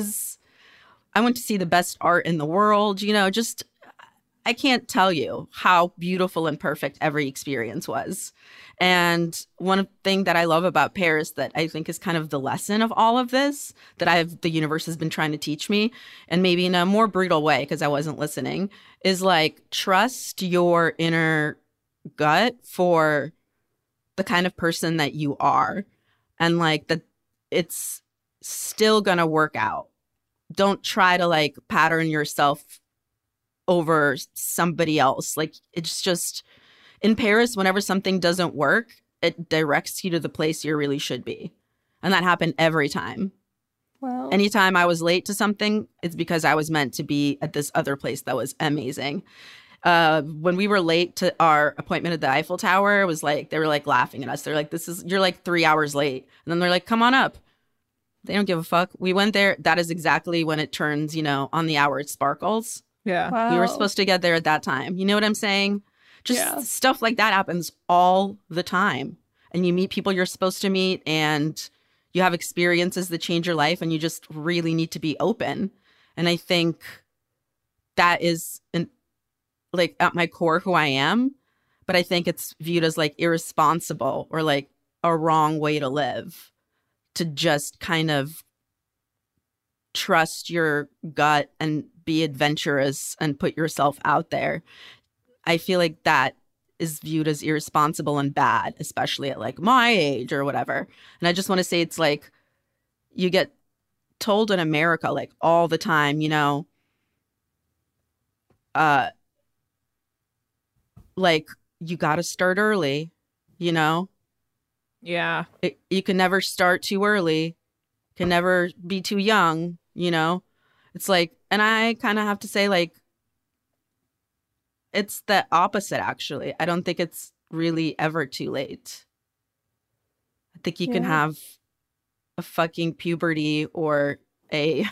I went to see the best art in the world. I can't tell you how beautiful and perfect every experience was. And one thing that I love about Paris that I think is kind of the lesson of all of this that the universe has been trying to teach me, and maybe in a more brutal way because I wasn't listening, is trust your inner gut for the kind of person that you are, and that it's still gonna work out. Don't try to pattern yourself over somebody else. It's just, in Paris, whenever something doesn't work, it directs you to the place you really should be. And that happened every time. Wow. Anytime I was late to something, it's because I was meant to be at this other place that was amazing. When we were late to our appointment at the Eiffel Tower, it was they were laughing at us. They're like, you're 3 hours late. And then they're like, come on up. They don't give a fuck. We went there. That is exactly when it turns, on the hour it sparkles. Yeah. Wow. We were supposed to get there at that time. You know what I'm saying? Just stuff like that happens all the time. And you meet people you're supposed to meet, and you have experiences that change your life, and you just really need to be open. And I think that is at my core who I am. But I think it's viewed as irresponsible or a wrong way to live, to just kind of trust your gut and be adventurous and put yourself out there. I feel like that is viewed as irresponsible and bad, especially at my age or whatever. And I just want to say, it's you get told in America all the time, you got to start early, Yeah. You can never start too early, can never be too young, It's and I kind of have to say, it's the opposite, actually. I don't think it's really ever too late. I think you can have a fucking puberty or a,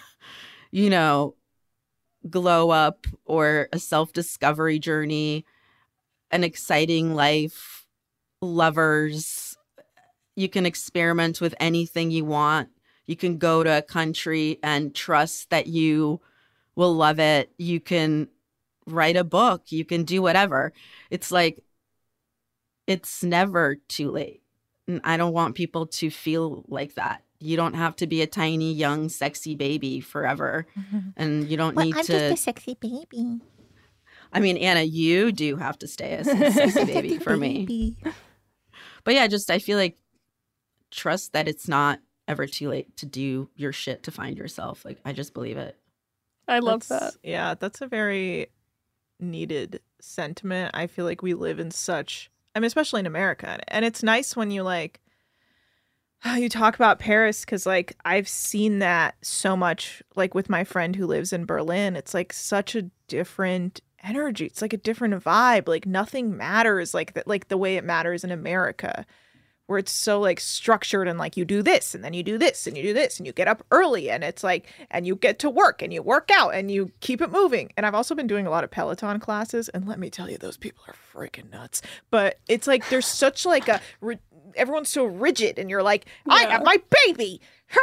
glow up or a self-discovery journey, an exciting life, lovers. You can experiment with anything you want. You can go to a country and trust that you will love it. You can write a book. You can do whatever. It's it's never too late. And I don't want people to feel like that. You don't have to be a tiny, young, sexy baby forever. Mm-hmm. And you don't need I'm to... just a sexy baby. I mean, Anna, you do have to stay a sexy baby for me. But yeah, I feel trust that it's not ever too late to do your shit to find yourself. I just believe it. I love that. Yeah, that's a very needed sentiment. I feel like we live in especially in America. And it's nice when you you talk about Paris, because I've seen that so much with my friend who lives in Berlin. It's such a different energy. It's like a different vibe. Like nothing matters like that, like the way it matters in America, where it's so like structured and like you do this and then you do this and you do this and you get up early and it's like, and you get to work and you work out and you keep it moving. And I've also been doing a lot of Peloton classes, and let me tell you, those people are freaking nuts. But it's like there's such like a everyone's so rigid, and you're like, I have my baby.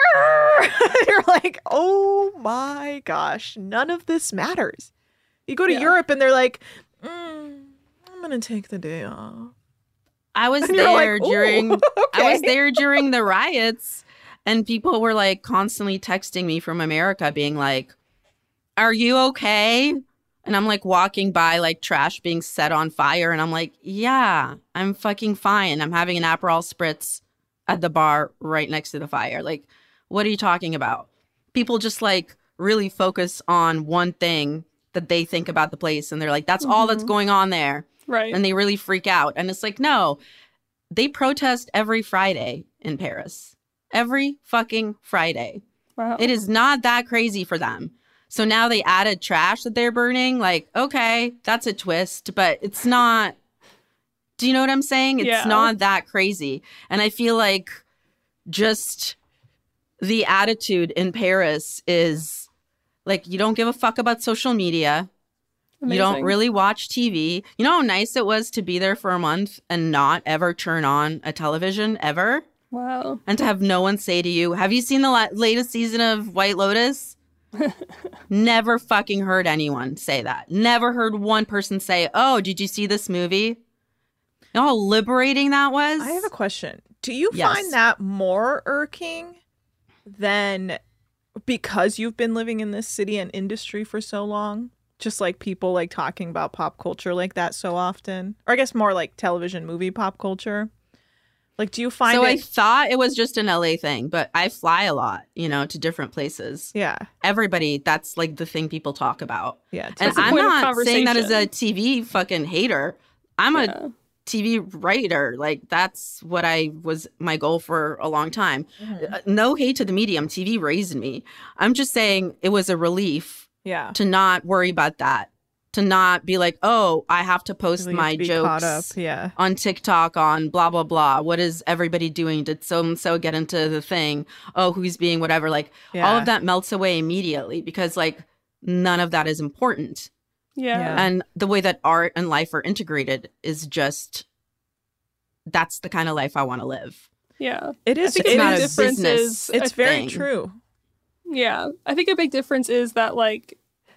You're like, oh my gosh, none of this matters. You go to Europe and they're like, I'm gonna take the day off. I was there during I was there during the riots, and people were like constantly texting me from America being like, are you okay? And I'm like walking by like trash being set on fire, and I'm like, yeah, I'm fucking fine. I'm having an Aperol Spritz at the bar right next to the fire. Like, what are you talking about? People just like really focus on one thing that they think about the place, and they're like, that's all that's going on there. Right. And they really freak out. And it's like, no, they protest every Friday in Paris. Every fucking Friday. Wow. It is not that crazy for them. So now they added trash that they're burning. Like, okay, that's a twist, but it's not. Do you know what I'm saying? It's not that crazy. And I feel like just the attitude in Paris is like, you don't give a fuck about social media. Amazing. You don't really watch TV. You know how nice it was to be there for a month and not ever turn on a television ever? Wow. And to have no one say to you, have you seen the latest season of White Lotus? Never fucking heard anyone say that. Never heard one person say, oh, did you see this movie? You know how liberating that was? I have a question. Do you find that more irking than because you've been living in this city and industry for so long? Just like people like talking about pop culture like that so often? Or I guess more like television movie pop culture. Like, do you find I thought it was just an LA thing, but I fly a lot, you know, to different places. Yeah. Everybody, that's like the thing people talk about. Yeah. And I'm not saying that as a TV fucking hater. I'm a TV writer. Like, that's what my goal for a long time. No hate to the medium. TV raised me. I'm just saying it was a relief to not worry about that. To not be like, oh, I have to post my jokes on TikTok on blah, blah, blah. What is everybody doing? Did so-and-so get into the thing? Oh, who's being whatever? Like, all of that melts away immediately because, like, none of that is important. Yeah. And the way that art and life are integrated is just, that's the kind of life I want to live. Yeah. It is. It's not a business. It's very thing. true. Yeah. I think a big difference is that, like,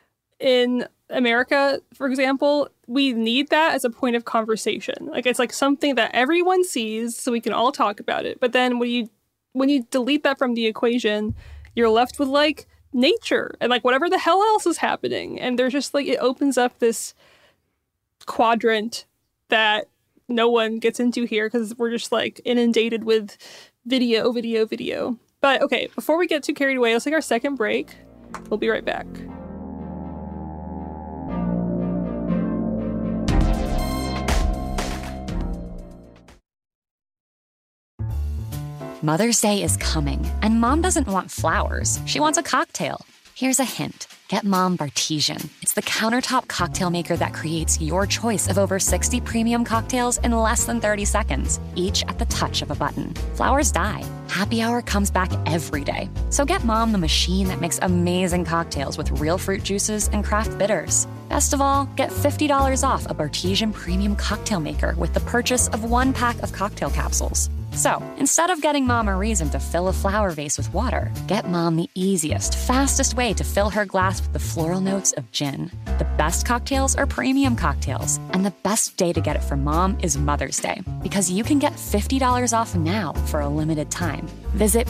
in America, for example, we need that as a point of conversation. Like, it's like something that everyone sees so we can all talk about it. But then when you delete that from the equation, you're left with like nature and like whatever the hell else is happening. And there's just like, it opens up this quadrant that no one gets into here because we're just like inundated with video. But okay, before we get too carried away, let's take our second break. We'll be right back. Mother's Day is coming, and Mom doesn't want flowers. She wants a cocktail. Here's a hint. Get Mom Bartesian. It's the countertop cocktail maker that creates your choice of over 60 premium cocktails in less than 30 seconds, each at the touch of a button. Flowers die. Happy Hour comes back every day. So get Mom the machine that makes amazing cocktails with real fruit juices and craft bitters. Best of all, get $50 off a Bartesian premium cocktail maker with the purchase of 1 pack of cocktail capsules. So, instead of getting Mom a reason to fill a flower vase with water, get Mom the easiest, fastest way to fill her glass with the floral notes of gin. The best cocktails are premium cocktails, and the best day to get it for Mom is Mother's Day, because you can get $50 off now for a limited time. Visit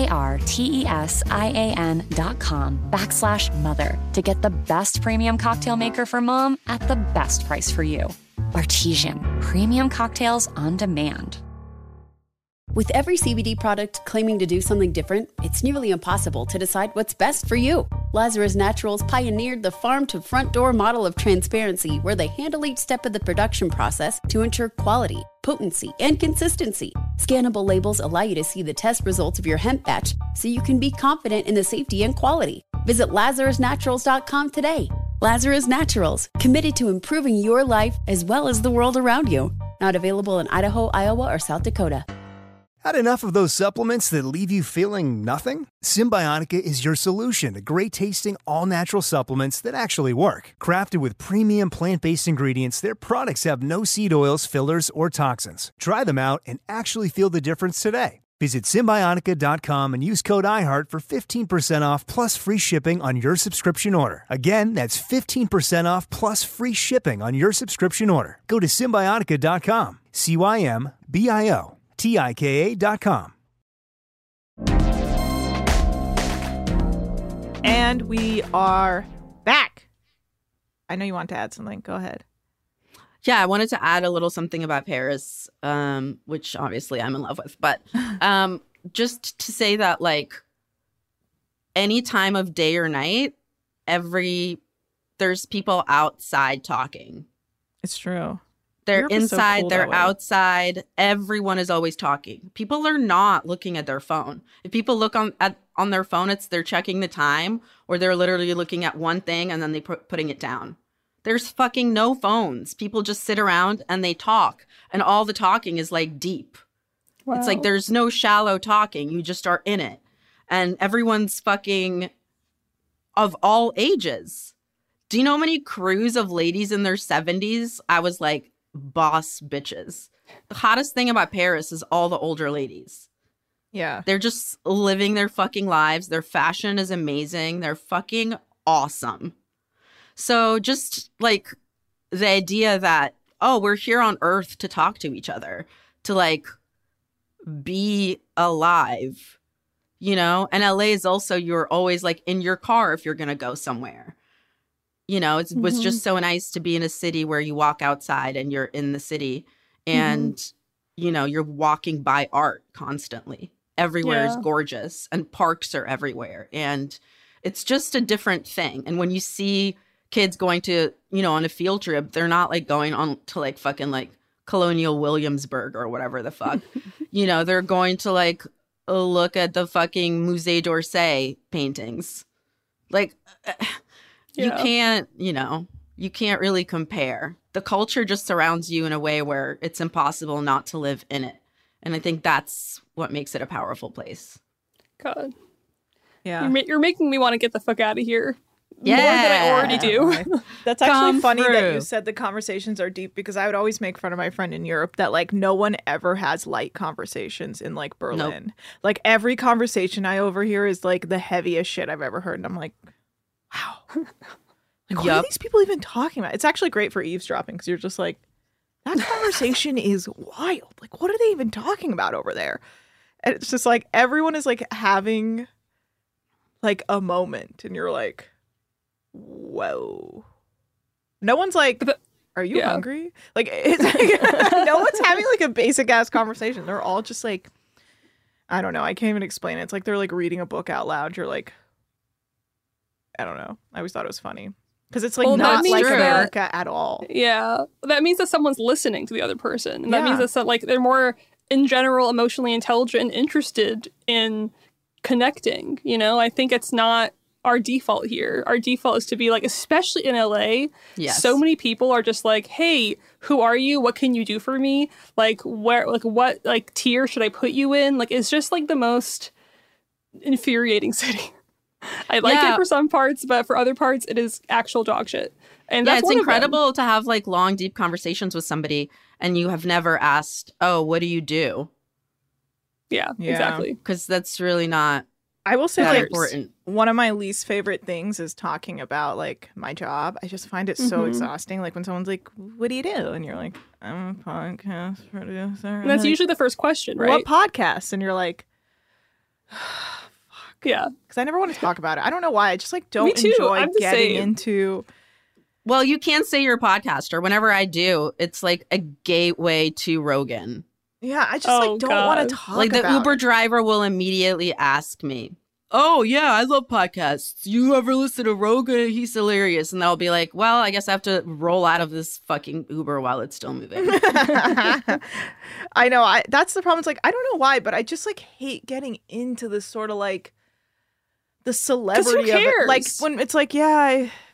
BARTESIAN.com/mother to get the best premium cocktail maker for Mom at the best price for you. Bartesian, premium cocktails on demand. With every CBD product claiming to do something different, it's nearly impossible to decide what's best for you. Lazarus Naturals pioneered the farm-to-front-door model of transparency, where they handle each step of the production process to ensure quality, potency, and consistency. Scannable labels allow you to see the test results of your hemp batch, so you can be confident in the safety and quality. Visit LazarusNaturals.com today. Lazarus Naturals, committed to improving your life as well as the world around you. Not available in Idaho, Iowa, or South Dakota. Had enough of those supplements that leave you feeling nothing? Symbiotica is your solution to great-tasting, all-natural supplements that actually work. Crafted with premium plant-based ingredients, their products have no seed oils, fillers, or toxins. Try them out and actually feel the difference today. Visit Symbiotica.com and use code IHEART for 15% off plus free shipping on your subscription order. Again, that's 15% off plus free shipping on your subscription order. Go to Symbiotica.com, CYMBIOTIKA.com. And we are back. I know you want to add something. Go ahead. Yeah, I wanted to add a little something about Paris, which obviously I'm in love with. But just to say that, like, any time of day or night, there's people outside talking. It's true. They're Europe is so inside, cool they're that way. outside. Everyone is always talking. People are not looking at their phone. If people look on their phone, they're checking the time, or they're literally looking at one thing and then putting it down. There's fucking no phones. People just sit around and they talk. And all the talking is like deep. Wow. It's like there's no shallow talking. You just are in it. And everyone's fucking of all ages. Do you know how many crews of ladies in their 70s? I was like, boss bitches. The hottest thing about Paris is all the older ladies. Yeah. They're just living their fucking lives. Their fashion is amazing. They're fucking awesome. So just like the idea that, oh, we're here on Earth to talk to each other, to like be alive, you know? And LA is also, you're always like in your car if you're going to go somewhere. You know, it was just so nice to be in a city where you walk outside and you're in the city and, you know, you're walking by art constantly. Everywhere is gorgeous and parks are everywhere. And it's just a different thing. And when you see kids going to, you know, on a field trip, they're not like going on to like fucking like Colonial Williamsburg or whatever the fuck. You know, they're going to like look at the fucking Musée d'Orsay paintings. Like, you can't, you know, you can't really compare. The culture just surrounds you in a way where it's impossible not to live in it. And I think that's what makes it a powerful place. God. Yeah. You're making me want to get the fuck out of here. Yeah. More than I already do. That's actually funny that through. you said the conversations are deep, because I would always make fun of my friend in Europe that like no one ever has light conversations in like Berlin. Nope. Like every conversation I overhear is like the heaviest shit I've ever heard. And I'm like, wow. Like, what are these people even talking about? It's actually great for eavesdropping, because you're just like, that conversation is wild. Like, what are they even talking about over there? And it's just like everyone is like having like a moment, and you're like, whoa. No one's like, are you hungry? Like, it's like no one's having like a basic ass conversation. They're all just like, I don't know. I can't even explain it. It's like they're like reading a book out loud. You're like, I don't know. I always thought it was funny. Because it's like not like America at all. Yeah. That means that someone's listening to the other person. And that means that like they're more, in general, emotionally intelligent and interested in connecting. You know, I think it's not our default here. Our default is to be like, especially in LA, so many people are just like, hey, who are you? What can you do for me? Like, where, like, what, like, tier should I put you in? Like, it's just like the most infuriating city. I like it for some parts, but for other parts, it is actual dog shit. And that's it's incredible to have like long, deep conversations with somebody and you have never asked, oh, what do you do? Yeah. Exactly. Because that's really not I will say, like, important. One of my least favorite things is talking about like my job. I just find it so exhausting. Like when someone's like, what do you do? And you're like, I'm a podcast producer. And that's usually the first question, right? What podcast? And you're like, yeah, because I never want to talk about it. I don't know why. I just like don't enjoy getting into. Well, you can say you're a podcaster. Whenever I do, it's like a gateway to Rogan. Yeah, I just like don't want to talk. Like the about Uber it. driver will immediately ask me, "Oh yeah, I love podcasts. You ever listen to Rogan? He's hilarious." And they'll be like, "Well, I guess I have to roll out of this fucking Uber while it's still moving." I know. That's the problem. It's like I don't know why, but I just like hate getting into this sort of like the celebrity of it. Like when it's like, yeah, I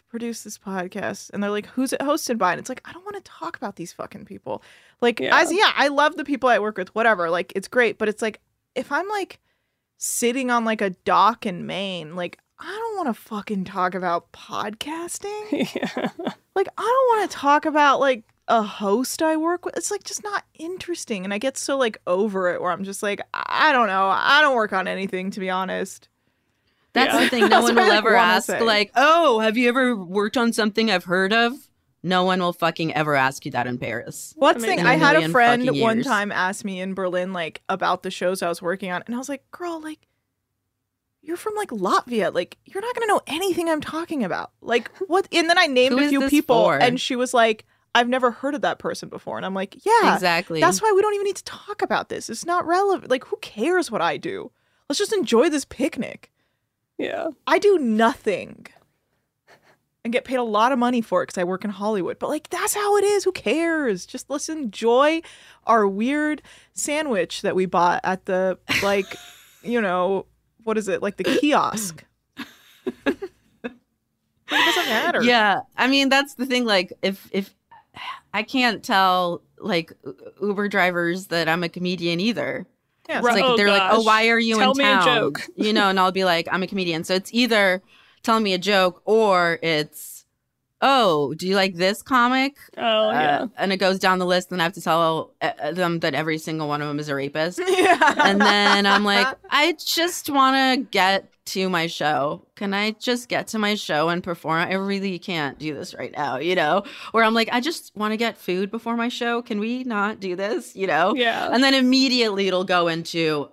produce this podcast. And they're like, who's it hosted by? And it's like, I don't want to talk about these fucking people. Like, I love the people I work with, whatever. Like, it's great. But it's like, if I'm like sitting on like a dock in Maine, like, I don't want to fucking talk about podcasting. Yeah. Like, I don't want to talk about like a host I work with. It's like just not interesting. And I get so like over it where I'm just like, I don't know. I don't work on anything, to be honest. That's the thing. No one will ever ask, like, oh, have you ever worked on something I've heard of? No one will fucking ever ask you that in Paris. What's thing? I had a friend one time ask me in Berlin, like, about the shows I was working on. And I was like, girl, like, you're from like Latvia. Like, you're not going to know anything I'm talking about. Like, what? And then I named a few people and she was like, I've never heard of that person before. And I'm like, yeah, exactly. That's why we don't even need to talk about this. It's not relevant. Like, who cares what I do? Let's just enjoy this picnic. Yeah. I do nothing and get paid a lot of money for it because I work in Hollywood. But like, that's how it is. Who cares? Just let's enjoy our weird sandwich that we bought at the, like, you know, what is it? Like the kiosk. It doesn't matter. Yeah. I mean, that's the thing. Like, if I can't tell like Uber drivers that I'm a comedian either. Yeah, it's like they're like, oh, why are you Tell in me town? a joke. You know, and I'll be like, I'm a comedian. So it's either telling me a joke or it's, oh, do you like this comic? Oh, yeah. And it goes down the list, and I have to tell them that every single one of them is a rapist. Yeah. And then I'm like, I just want to get to my show. Can I just get to my show and perform? I really can't do this right now, you know? Or I'm like, I just want to get food before my show. Can we not do this, you know? Yeah. And then immediately it'll go into,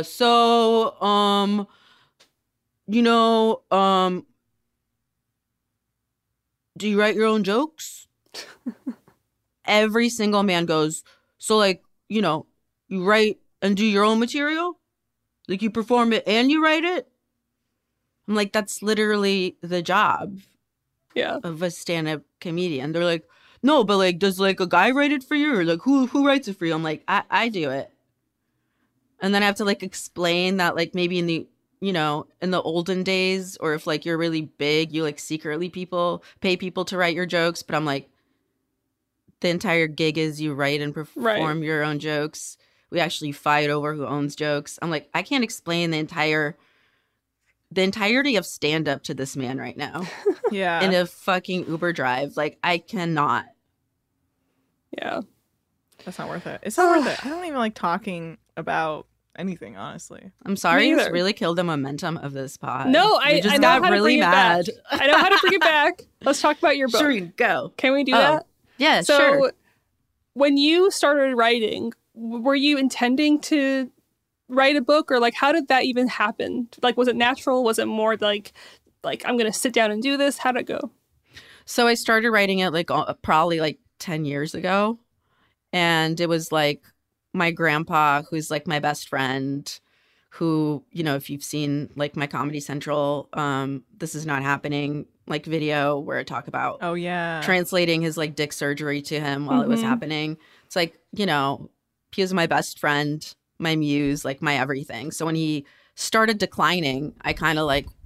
you know, do you write your own jokes? Every single man goes, so like, you know, you write and do your own material? Like you perform it and you write it? I'm like, that's literally the job of a stand-up comedian. They're like, no, but like, does like a guy write it for you? Or like, who writes it for you? I'm like, I do it. And then I have to like explain that like maybe in the, you know, in the olden days, or if like you're really big, you like secretly pay people to write your jokes. But I'm like, the entire gig is you write and perform your own jokes. We actually fight over who owns jokes. I'm like, I can't explain the entirety of stand-up to this man right now. Yeah. In a fucking Uber drive. Like, I cannot. Yeah. That's not worth it. It's not worth it. I don't even like talking about anything, honestly. I'm sorry. It's really killed the momentum of this pod. No, I just know got how to really bring mad. it back. I know how to bring it back. Let's talk about your book. Sure, go. Can we do that? Yeah, so, sure. When you started writing, were you intending to write a book, or like how did that even happen? Like, was it natural? Was it more like I'm gonna sit down and do this? How'd it go? So I started writing it like probably like 10 years ago, and it was like my grandpa, who's like my best friend, who, you know, if you've seen like my Comedy Central This Is Not Happening like video where I talk about translating his like dick surgery to him while it was happening. It's like, you know, he was my best friend, my muse, like my everything. So when he started declining, I kind of like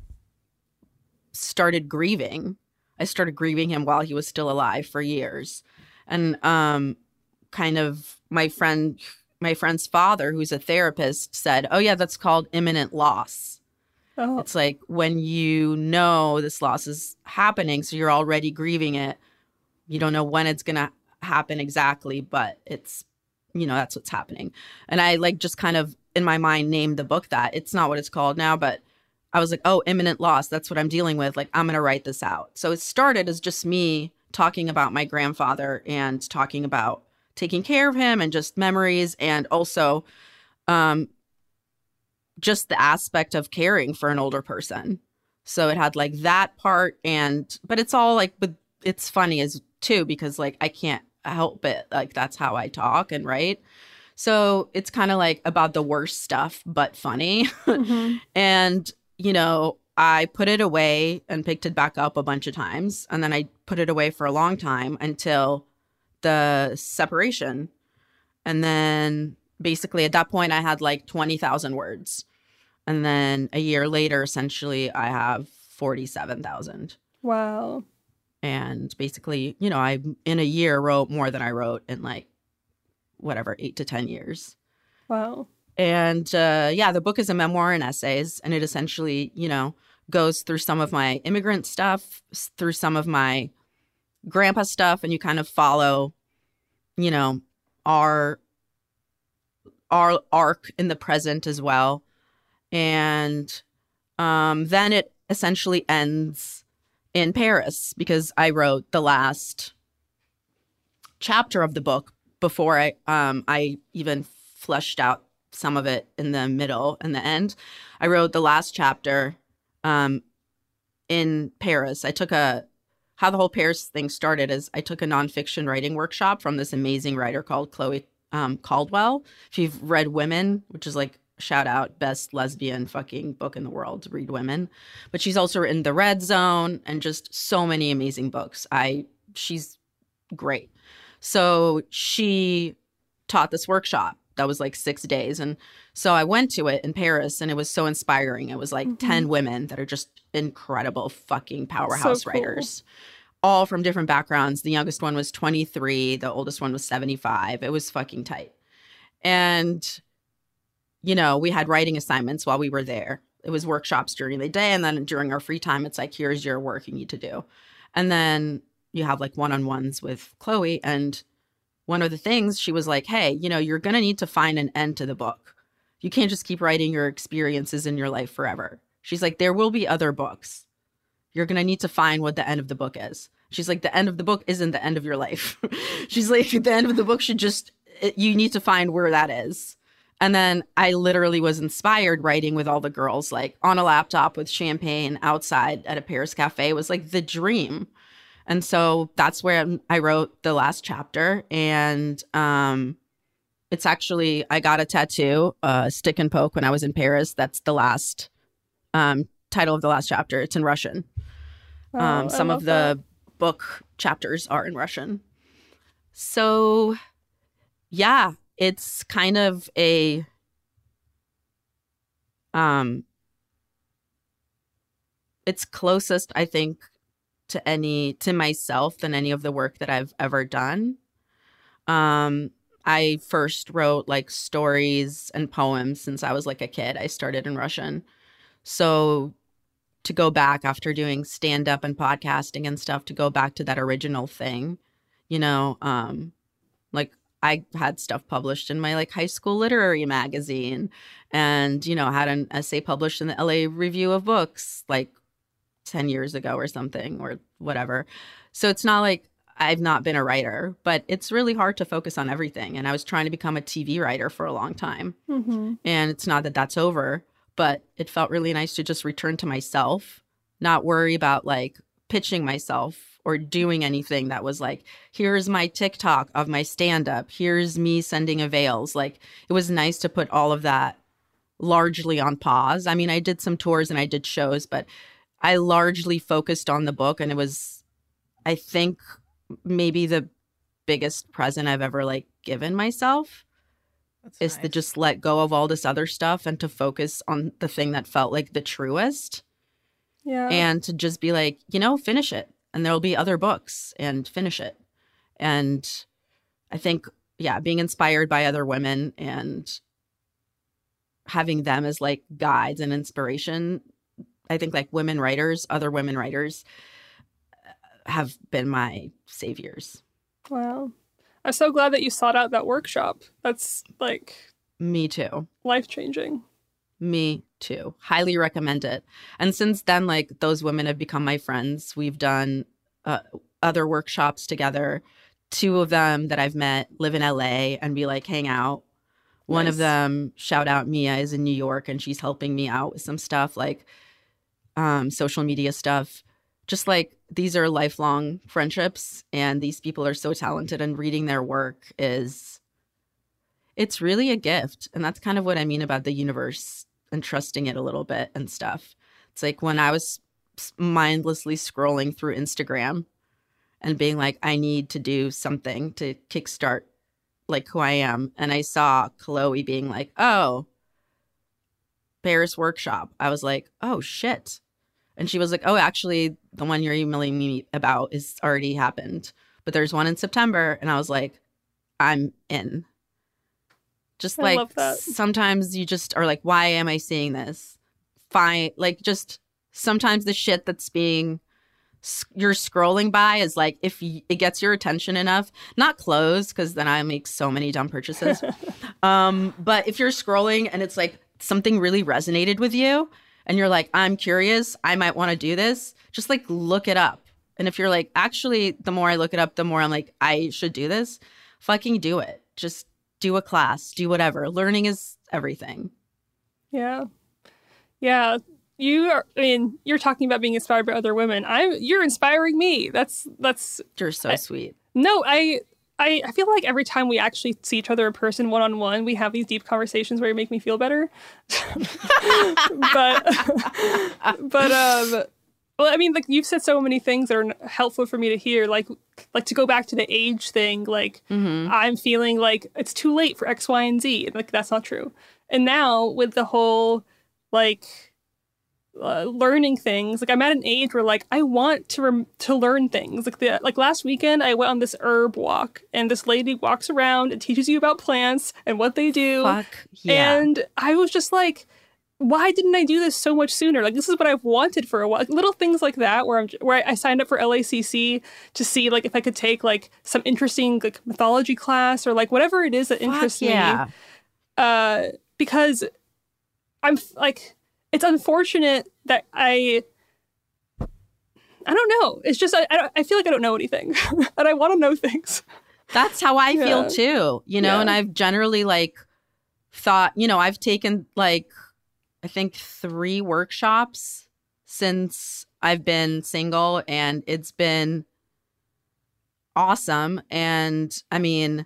started grieving. I started grieving him while he was still alive for years. And kind of my friend's father, who's a therapist, said, oh yeah, that's called imminent loss. Oh. It's like when you know this loss is happening, so you're already grieving it. You don't know when it's going to happen exactly, but it's, you know, that's what's happening. And I like just kind of in my mind named the book that. It's not what it's called now, but I was like, oh, imminent loss. That's what I'm dealing with. Like, I'm going to write this out. So it started as just me talking about my grandfather and talking about taking care of him and just memories, and also just the aspect of caring for an older person. So it had like that part, but it's all like, but it's funny as too, because like I can't help it. Like that's how I talk and write. So it's kind of like about the worst stuff, but funny. And, you know, I put it away and picked it back up a bunch of times. And then I put it away for a long time until the separation. And then basically at that point I had like 20,000 words. And then a year later, essentially, I have 47,000. Wow. And basically, you know, I in a year wrote more than I wrote in like whatever 8 to 10 years. Wow. And yeah, the book is a memoir and essays, and it essentially, you know, goes through some of my immigrant stuff, through some of my grandpa stuff, and you kind of follow, you know, our arc in the present as well. And then it essentially ends in Paris because I wrote the last chapter of the book before I even fleshed out some of it in the middle and the end. I wrote the last chapter in Paris. How the whole Paris thing started is I took a nonfiction writing workshop from this amazing writer called Chloe Caldwell. If you've read Women, which is like, shout out, best lesbian fucking book in the world, read Women. But she's also written The Red Zone and just so many amazing books. She's great. So she taught this workshop that was like 6 days. And so I went to it in Paris, and it was so inspiring. It was like 10 women that are just incredible fucking powerhouse writers, all from different backgrounds. The youngest one was 23. The oldest one was 75. It was fucking tight. And, you know, we had writing assignments while we were there. It was workshops during the day. And then during our free time, it's like, here's your work you need to do. And then you have like one-on-ones with Chloe. And one of the things she was like, hey, you know, you're going to need to find an end to the book. You can't just keep writing your experiences in your life forever. She's like, there will be other books. You're going to need to find what the end of the book is. She's like, the end of the book isn't the end of your life. She's like, the end of the book should you need to find where that is. And then I literally was inspired writing with all the girls, like on a laptop with champagne outside at a Paris cafe. It was like the dream. And so that's where I wrote the last chapter. And it's actually, I got a tattoo, Stick and Poke, when I was in Paris. That's the last title of the last chapter. It's in Russian. Some of the book chapters are in Russian. So, yeah, it's kind of a it's closest, I think, to myself than any of the work that I've ever done. I first wrote like stories and poems since I was like a kid. I started in Russian. So to go back after doing stand-up and podcasting and stuff, to go back to that original thing, you know, like I had stuff published in my like high school literary magazine, and, you know, had an essay published in the LA Review of Books like 10 years ago or something, or whatever. So it's not like I've not been a writer, but it's really hard to focus on everything. And I was trying to become a TV writer for a long time. And it's not that that's over, but it felt really nice to just return to myself, not worry about like pitching myself or doing anything that was like, here's my TikTok of my stand-up, here's me sending avails. Like, it was nice to put all of that largely on pause. I mean, I did some tours and I did shows, but I largely focused on the book. And it was, I think, maybe the biggest present I've ever like given myself. Is nice. To just let go of all this other stuff and to focus on the thing that felt like the truest. Yeah. And to just be like, you know, finish it. And there'll be other books, and finish it. And I think, yeah, being inspired by other women and having them as like guides and inspiration, I think like women writers, other women writers have been my saviors. Wow. I'm so glad that you sought out that workshop. That's like... Me too. Life-changing. Me too. Highly recommend it. And since then, like, those women have become my friends. We've done other workshops together. 2 of them that I've met live in LA and we like hang out. One of them, shout out, Mia, is in New York, and she's helping me out with some stuff like social media stuff. Just like, these are lifelong friendships, and these people are so talented, and reading their work it's really a gift. And that's kind of what I mean about the universe and trusting it a little bit and stuff. It's like when I was mindlessly scrolling through Instagram and being like, I need to do something to kickstart like who I am. And I saw Chloe being like, oh, Paris workshop. I was like, oh shit. And she was like, oh, actually, the one you're emailing me about is already happened. But there's one in September. And I was like, I'm in. Just I like love that. sometimes you just are like, why am I seeing this? Fine. Like just sometimes the shit that's being you're scrolling by is like if it gets your attention enough, not clothes, because then I make so many dumb purchases. But if you're scrolling and it's like something really resonated with you and you're like, I'm curious, I might want to do this, just like look it up. And if you're like, actually, the more I look it up, the more I'm like, I should do this, fucking do it. Just do a class, do whatever. Learning is everything. Yeah. Yeah. You're talking about being inspired by other women. You're inspiring me. That's You're so sweet. No, I feel like every time we actually see each other in person, one-on-one, we have these deep conversations where you make me feel better. but well, I mean, like you've said so many things that are helpful for me to hear, like to go back to the age thing, like I'm feeling like it's too late for X, Y, and Z. Like that's not true. And now with the whole like learning things, like I'm at an age where like I want to learn things. Like last weekend I went on this herb walk, and this lady walks around and teaches you about plants and what they do. Fuck yeah. And I was just like, why didn't I do this so much sooner? Like this is what I've wanted for a while. Like, little things like that where I signed up for LACC to see like if I could take like some interesting like mythology class or like whatever it is that interests me. Because I'm like, it's unfortunate that I don't know. It's just I feel like I don't know anything, and I want to know things. That's how I feel too, you know. And I've generally like thought, you know, I've taken like I think 3 workshops since I've been single, and it's been awesome. And I mean,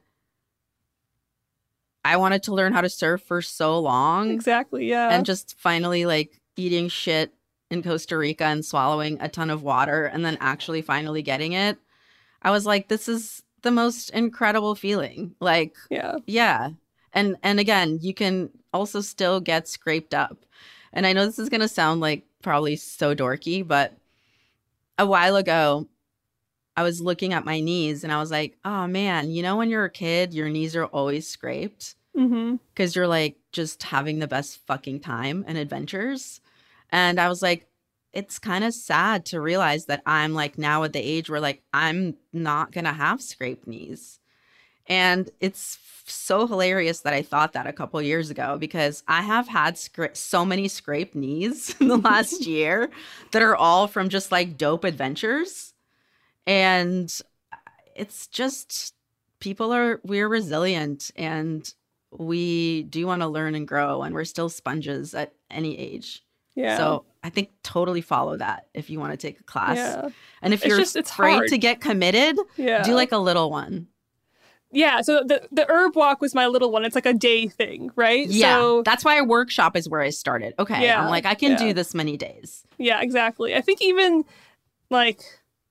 I wanted to learn how to surf for so long. Exactly, yeah. And just finally like eating shit in Costa Rica and swallowing a ton of water and then actually finally getting it. I was like, this is the most incredible feeling. Like, yeah. And again, you can also still get scraped up. And I know this is going to sound like probably so dorky, but a while ago, I was looking at my knees and I was like, oh man, you know, when you're a kid, your knees are always scraped because you're like just having the best fucking time and adventures. And I was like, it's kind of sad to realize that I'm like now at the age where like I'm not going to have scraped knees. And it's so hilarious that I thought that a couple of years ago, because I have had so many scraped knees in the last year that are all from just like dope adventures. And it's just we're resilient and we do want to learn and grow, and we're still sponges at any age. Yeah. So I think totally follow that if you want to take a class. Yeah. And if you're afraid hard to get committed, do like a little one. Yeah, so the herb walk was my little one. It's like a day thing, right? Yeah, so, that's why a workshop is where I started. Okay, I'm like, I can do this many days. Yeah, exactly. I think even like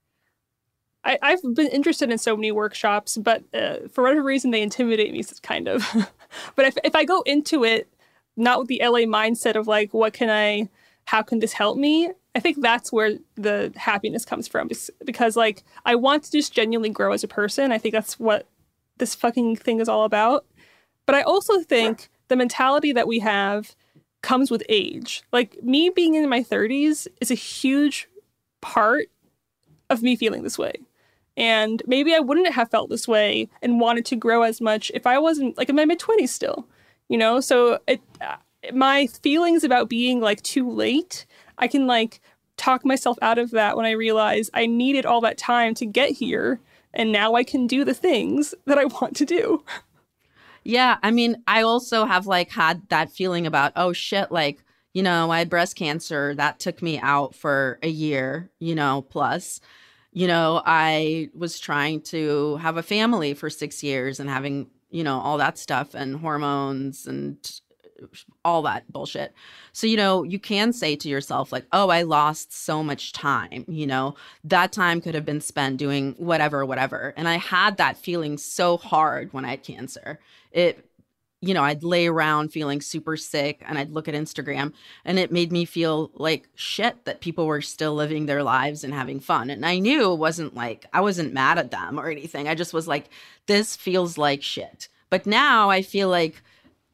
I've been interested in so many workshops, but for whatever reason, they intimidate me kind of. But if I go into it not with the LA mindset of like, how can this help me? I think that's where the happiness comes from, because like I want to just genuinely grow as a person. I think that's what this fucking thing is all about. But I also think the mentality that we have comes with age. Like me being in my 30s is a huge part of me feeling this way. And maybe I wouldn't have felt this way and wanted to grow as much if I wasn't like in my mid-20s still, you know? So my feelings about being like too late, I can like talk myself out of that when I realize I needed all that time to get here. And now I can do the things that I want to do. Yeah. I mean, I also have like had that feeling about, oh shit, like, you know, I had breast cancer. That took me out for a year, you know, plus, you know, I was trying to have a family for 6 years and having, you know, all that stuff and hormones and all that bullshit. So, you know, you can say to yourself like, oh, I lost so much time, you know, that time could have been spent doing whatever. And I had that feeling so hard when I had cancer. It I'd lay around feeling super sick and I'd look at Instagram and it made me feel like shit that people were still living their lives and having fun. And I knew it wasn't like, I wasn't mad at them or anything. I just was like, this feels like shit. But now I feel like,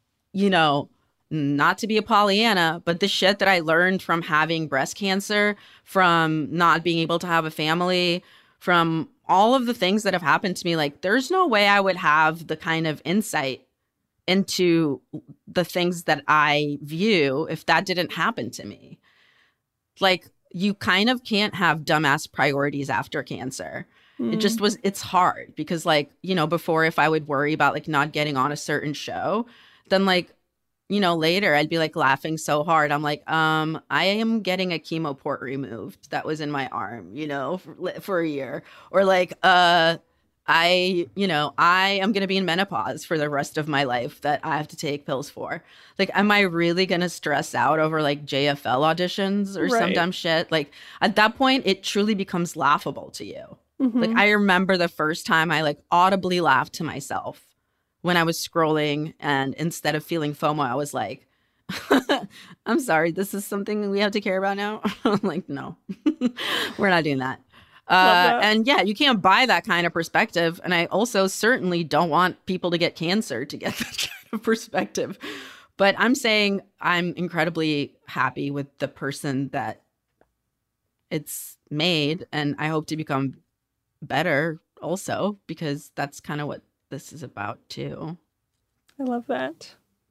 not to be a Pollyanna, but the shit that I learned from having breast cancer, from not being able to have a family, from all of the things that have happened to me, like there's no way I would have the kind of insight into the things that I view if that didn't happen to me. Like, you kind of can't have dumbass priorities after cancer. It just was, it's hard because like, before if I would worry about like not getting on a certain show, then like, later I'd be like laughing so hard. I'm like, I am getting a chemo port removed that was in my arm, for a year. Or like, I am going to be in menopause for the rest of my life that I have to take pills for. Like, am I really going to stress out over like JFL auditions or some dumb shit? Like, at that point, it truly becomes laughable to you. Like, I remember the first time I like audibly laughed to myself when I was scrolling, and instead of feeling FOMO, I was like, I'm sorry, this is something we have to care about now. I'm like, no, we're not doing that. And yeah, you can't buy that kind of perspective. And I also certainly don't want people to get cancer to get that kind of perspective. But I'm saying I'm incredibly happy with the person that it's made. And I hope to become better also, because that's kind of what this is about too. I love that.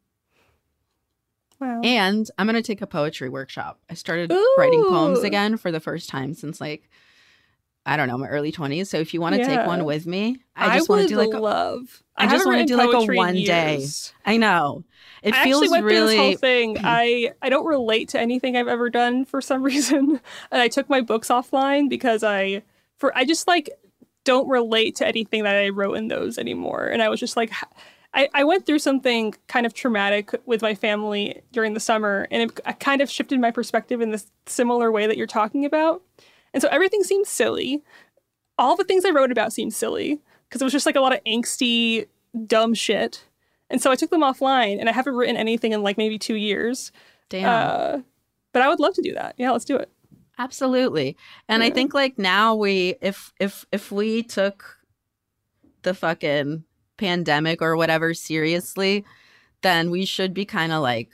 Wow. And I'm going to take a poetry workshop. I started writing poems again for the first time since like, I don't know, my early 20s. So if you want to take one with me, I just want to do like I just want to do like a one day. I know. It I feels actually went really through this whole thing. I don't relate to anything I've ever done for some reason. And I took my books offline because I just like don't relate to anything that I wrote in those anymore. And I was just like, I went through something kind of traumatic with my family during the summer, and it kind of shifted my perspective in this similar way that you're talking about. And so everything seemed silly. All the things I wrote about seemed silly because it was just like a lot of angsty, dumb shit. And so I took them offline, and I haven't written anything in like maybe 2 years. Damn. But I would love to do that. Yeah, let's do it. Absolutely. And I think like now if we took the fucking pandemic or whatever seriously, then we should be kind of like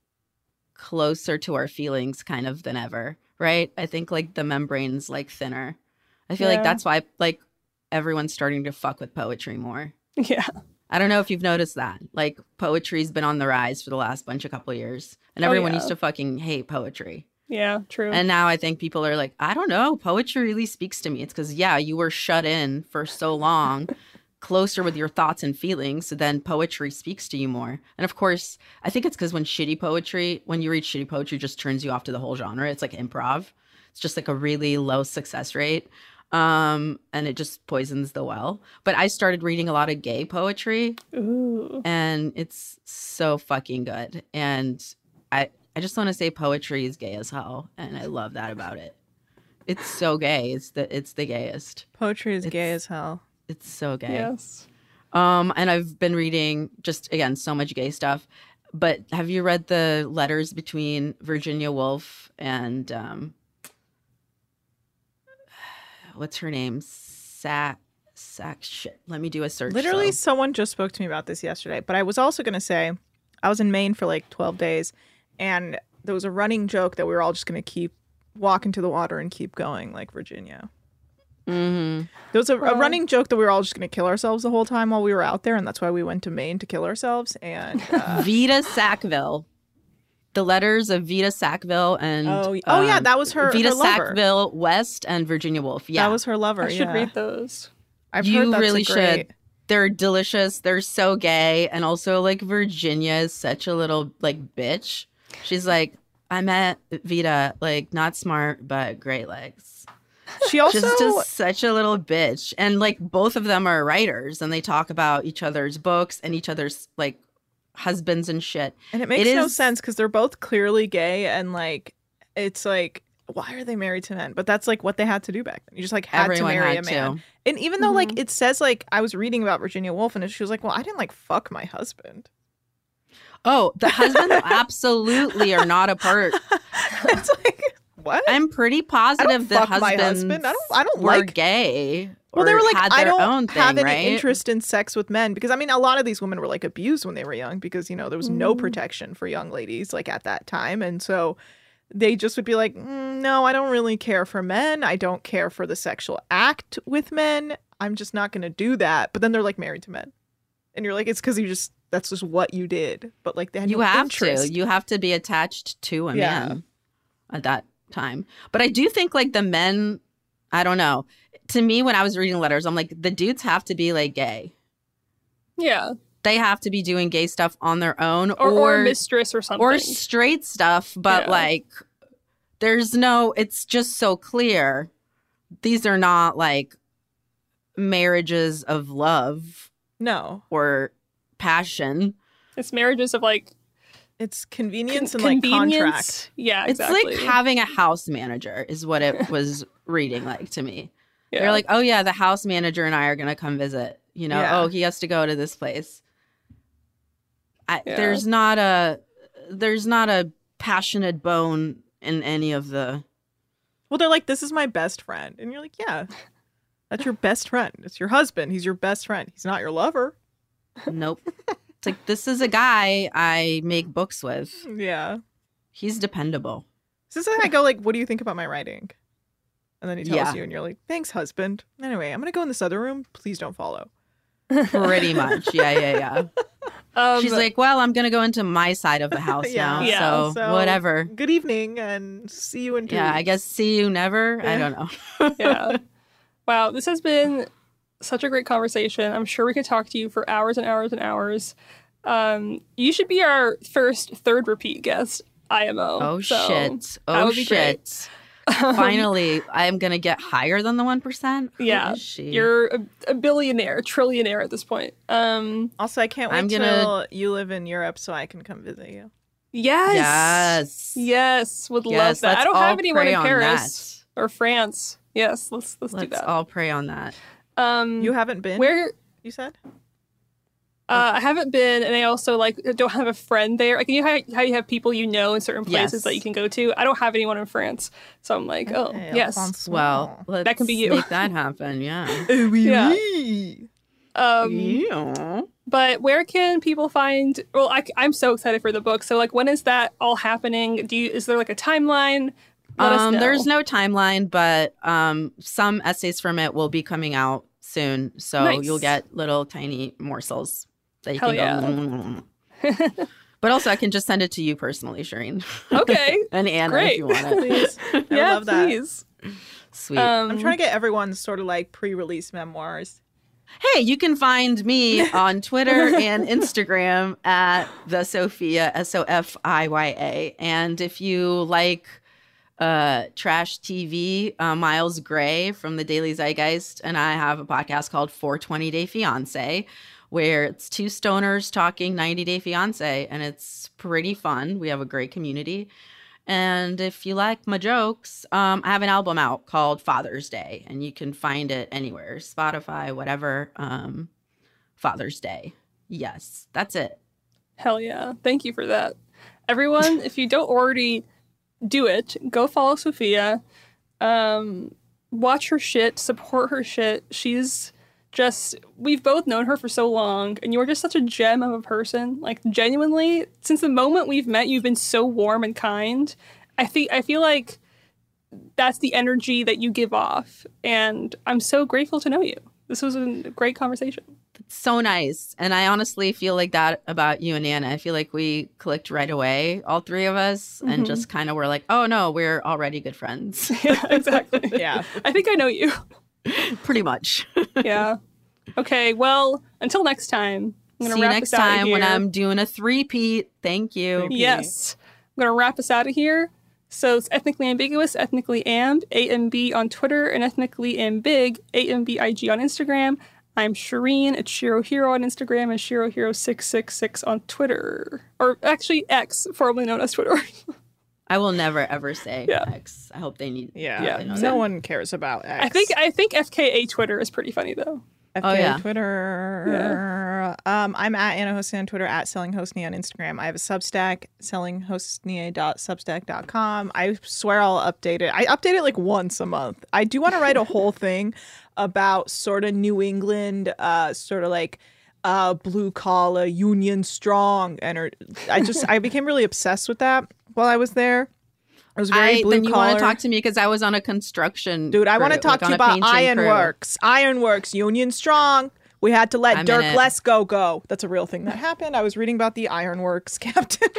closer to our feelings kind of than ever. Right? I think like the membrane's like thinner. I feel like that's why like everyone's starting to fuck with poetry more. Yeah. I don't know if you've noticed that. Like poetry's been on the rise for the last couple of years. And everyone used to fucking hate poetry. Yeah, true. And now I think people are like, I don't know, poetry really speaks to me. It's because, you were shut in for so long, closer with your thoughts and feelings. So then poetry speaks to you more. And of course, I think it's because when you read shitty poetry, just turns you off to the whole genre. It's like improv. It's just like a really low success rate. And it just poisons the well. But I started reading a lot of gay poetry. Ooh. And it's so fucking good. And I just want to say poetry is gay as hell, and I love that about it. It's so gay. It's the gayest. Poetry is gay as hell. It's so gay. Yes. And I've been reading just again so much gay stuff. But have you read the letters between Virginia Woolf and what's her name? Sack shit. Let me do a search. Literally, someone just spoke to me about this yesterday. But I was also going to say, I was in Maine for like 12 days. And there was a running joke that we were all just going to keep walking to the water and keep going like Virginia. Mm-hmm. There was a running joke that we were all just going to kill ourselves the whole time while we were out there. And that's why we went to Maine to kill ourselves. And Vita Sackville. The letters of Vita Sackville and... yeah, that was her Vita her lover. Sackville West and Virginia Woolf. Yeah. That was her lover, I should read those. I've heard that's really great. should. They're delicious. They're so gay. And also, like, Virginia is such a little, like, bitch. She's like, I met Vita, like, not smart, but great legs. She also... She's just such a little bitch. And, like, both of them are writers, and they talk about each other's books and each other's, like, husbands and shit. And it makes no sense because they're both clearly gay, and, like, it's like... why are they married to men? But that's like what they had to do back then. You just like had to marry a man. And even though like it says like I was reading about Virginia Woolf and she was like, well, I didn't like fuck my husband. Oh, the husbands absolutely are not a part. It's like, what? I'm pretty positive the fuck my husbands husband. I don't were like gay. Well, they were like, had I their don't own thing, have any right? interest in sex with men because I mean, a lot of these women were like abused when they were young because, you know, there was no protection for young ladies like at that time. And so they just would be like, no, I don't really care for men. I don't care for the sexual act with men. I'm just not going to do that. But then they're like married to men. And you're like, it's because that's just what you did. But like they had no interest. You have to be attached to a man at that time. But I do think like the men, I don't know. To me, when I was reading letters, I'm like, the dudes have to be like gay. Yeah. They have to be doing gay stuff on their own or mistress or something. Or straight stuff. But like, it's just so clear. These are not like marriages of love. No. Or passion. It's marriages of like, it's convenience and like contract. Yeah, exactly. It's like having a house manager is what it was reading like to me. Yeah. They're like, oh yeah, the house manager and I are going to come visit. You know, oh, he has to go to this place. There's not a passionate bone in any of the. Well, they're like, this is my best friend. And you're like, yeah, that's your best friend. It's your husband. He's your best friend. He's not your lover. Nope. It's like, this is a guy I make books with. Yeah. He's dependable. So this is I go like, what do you think about my writing? And then he tells you and you're like, thanks, husband. Anyway, I'm going to go in this other room. Please don't follow. Pretty much. Yeah. She's like, well, I'm going to go into my side of the house now. Yeah, so whatever. Good evening and see you in 2 weeks. I guess see you never. Yeah. I don't know. Yeah. Wow, this has been such a great conversation. I'm sure we could talk to you for hours and hours and hours. You should be our third repeat guest, IMO. Oh, so shit. Oh, shit. Finally, I'm going to get higher than the 1%? Yeah. You're a billionaire, trillionaire at this point. Also, I can't wait till you live in Europe so I can come visit you. Yes. Would love that. I don't have anyone in Paris or France. Yes, let's do that. Let's all pray on that. You haven't been? Where you said? I haven't been, and I also don't have a friend there. Like, you know how you have people you know in certain places that you can go to. I don't have anyone in France, so I'm like, yes. Well, that can be you. Make that happen. Yeah. But where can people find? Well, I'm so excited for the book. So, like, when is that all happening? Is there like a timeline? Let us know. There's no timeline, but some essays from it will be coming out soon. So you'll get little tiny morsels that you can go. But also, I can just send it to you personally, Shireen. Okay. And Anna, great. if you want it. Please. I love that. Please. Sweet. I'm trying to get everyone's sort of like pre-release memoirs. Hey, you can find me on Twitter and Instagram at the Sophia, SOFIYA. And if you like trash TV, Miles Gray from the Daily Zeitgeist and I have a podcast called 420 Day Fiancé, where it's two stoners talking 90 Day Fiancé, and it's pretty fun. We have a great community. And if you like my jokes, I have an album out called Father's Day, and you can find it anywhere, Spotify, whatever. Father's Day. Yes, that's it. Hell yeah. Thank you for that. Everyone, if you don't already do it, go follow Sophia. Watch her shit, support her shit. We've both known her for so long, and you're just such a gem of a person. Like, genuinely, since the moment we've met, you've been so warm and kind. I feel like that's the energy that you give off, and I'm so grateful to know you. This was a great conversation. It's so nice. And I honestly feel like that about you and Anna. I feel like we clicked right away, all three of us, and just kind of were like, oh no, we're already good friends. Yeah, exactly. Yeah. I think I know you. Pretty much. Yeah. Okay, well, until next time. I'm See you next time when I'm doing a three-peat. Thank you. Yes. I'm going to wrap us out of here. So it's Ethnically Ambiguous, Ethnically Amb, AMB on Twitter, and Ethnically Ambig, AMBIG on Instagram. I'm Shireen. It's Shiro Hero on Instagram and Shiro Hero 666 on Twitter. Or actually X, formerly known as Twitter. I will never, ever say X. I hope they need. Yeah. No one cares about X. I think FKA Twitter is pretty funny, though. FKA Twitter. I'm at Anna Hosni on Twitter, at Selling Hosni on Instagram. I have a Substack, sellinghosnia.substack.com. I swear I'll update it. I update it like once a month. I do want to write a whole thing about sort of New England, sort of like blue collar, union strong. And I became really obsessed with that while I was there. It was very blue then you collar. want to talk to me because I was on a construction Dude, I want to talk to you about Ironworks. Crew. Ironworks, union strong. We had to let Dirk Lesko go. That's a real thing that happened. I was reading about the Ironworks captain.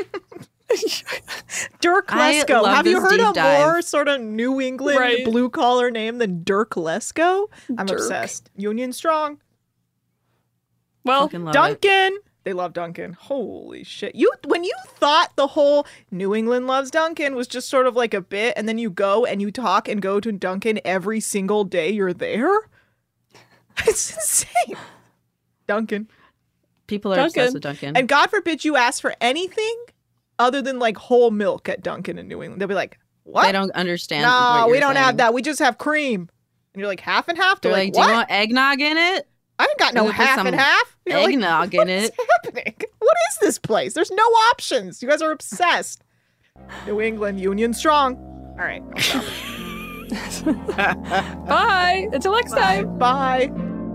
Dirk Lesko. Have you heard a more sort of New England blue collar name than Dirk Lesko? I'm obsessed. Union strong. Well, Duncan. They love Duncan. Holy shit. When you thought the whole New England loves Duncan was just sort of like a bit, and then you go and you talk and go to Duncan every single day you're there? It's insane. Duncan. People are obsessed with Duncan. And God forbid you ask for anything other than like whole milk at Duncan in New England. They'll be like, what? They don't understand. No, what we don't saying. have that. We just have cream. And you're like, half and half? They're like, what? do you want eggnog in it? I ain't got no half and half. You're Eggnog like, in it. What's happening? What is this place? There's no options. You guys are obsessed. New England, union strong. All right. Bye. Until next time. Bye.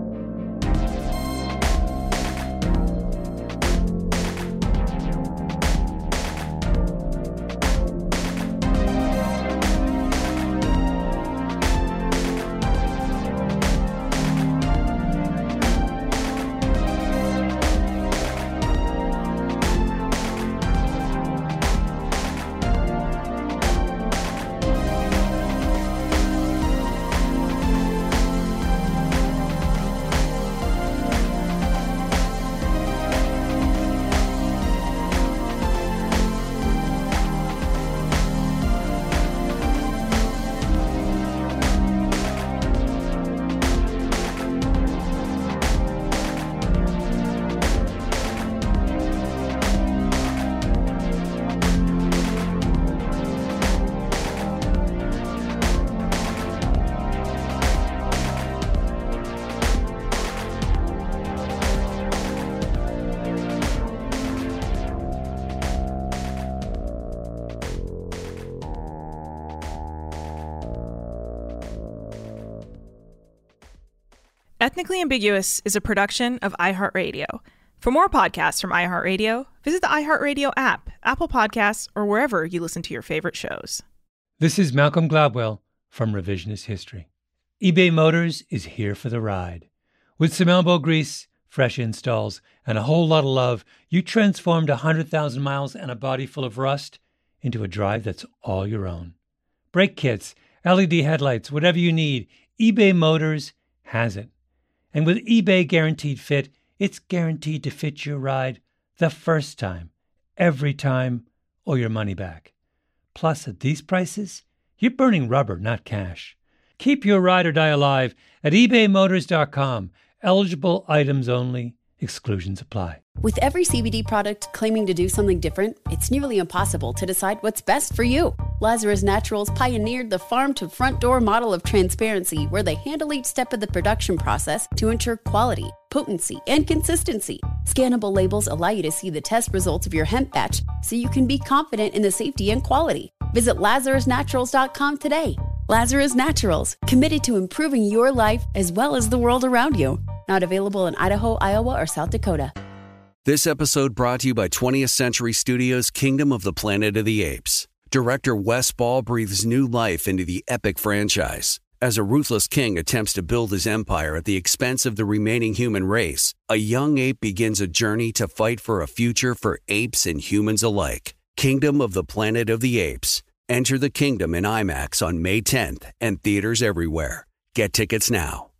Ethnically Ambiguous is a production of iHeartRadio. For more podcasts from iHeartRadio, visit the iHeartRadio app, Apple Podcasts, or wherever you listen to your favorite shows. This is Malcolm Gladwell from Revisionist History. eBay Motors is here for the ride. With some elbow grease, fresh installs, and a whole lot of love, you transformed 100,000 miles and a body full of rust into a drive that's all your own. Brake kits, LED headlights, whatever you need, eBay Motors has it. And with eBay Guaranteed Fit, it's guaranteed to fit your ride the first time, every time, or your money back. Plus, at these prices, you're burning rubber, not cash. Keep your ride or die alive at ebaymotors.com. Eligible items only. Exclusions apply. With every CBD product claiming to do something different, it's nearly impossible to decide what's best for you. Lazarus Naturals pioneered the farm-to-front-door model of transparency, where they handle each step of the production process to ensure quality, potency, and consistency. Scannable labels allow you to see the test results of your hemp batch, so you can be confident in the safety and quality. Visit LazarusNaturals.com today. Lazarus Naturals, committed to improving your life as well as the world around you. Not available in Idaho, Iowa, or South Dakota. This episode brought to you by 20th Century Studios' Kingdom of the Planet of the Apes. Director Wes Ball breathes new life into the epic franchise. As a ruthless king attempts to build his empire at the expense of the remaining human race, a young ape begins a journey to fight for a future for apes and humans alike. Kingdom of the Planet of the Apes. Enter the kingdom in IMAX on May 10th and theaters everywhere. Get tickets now.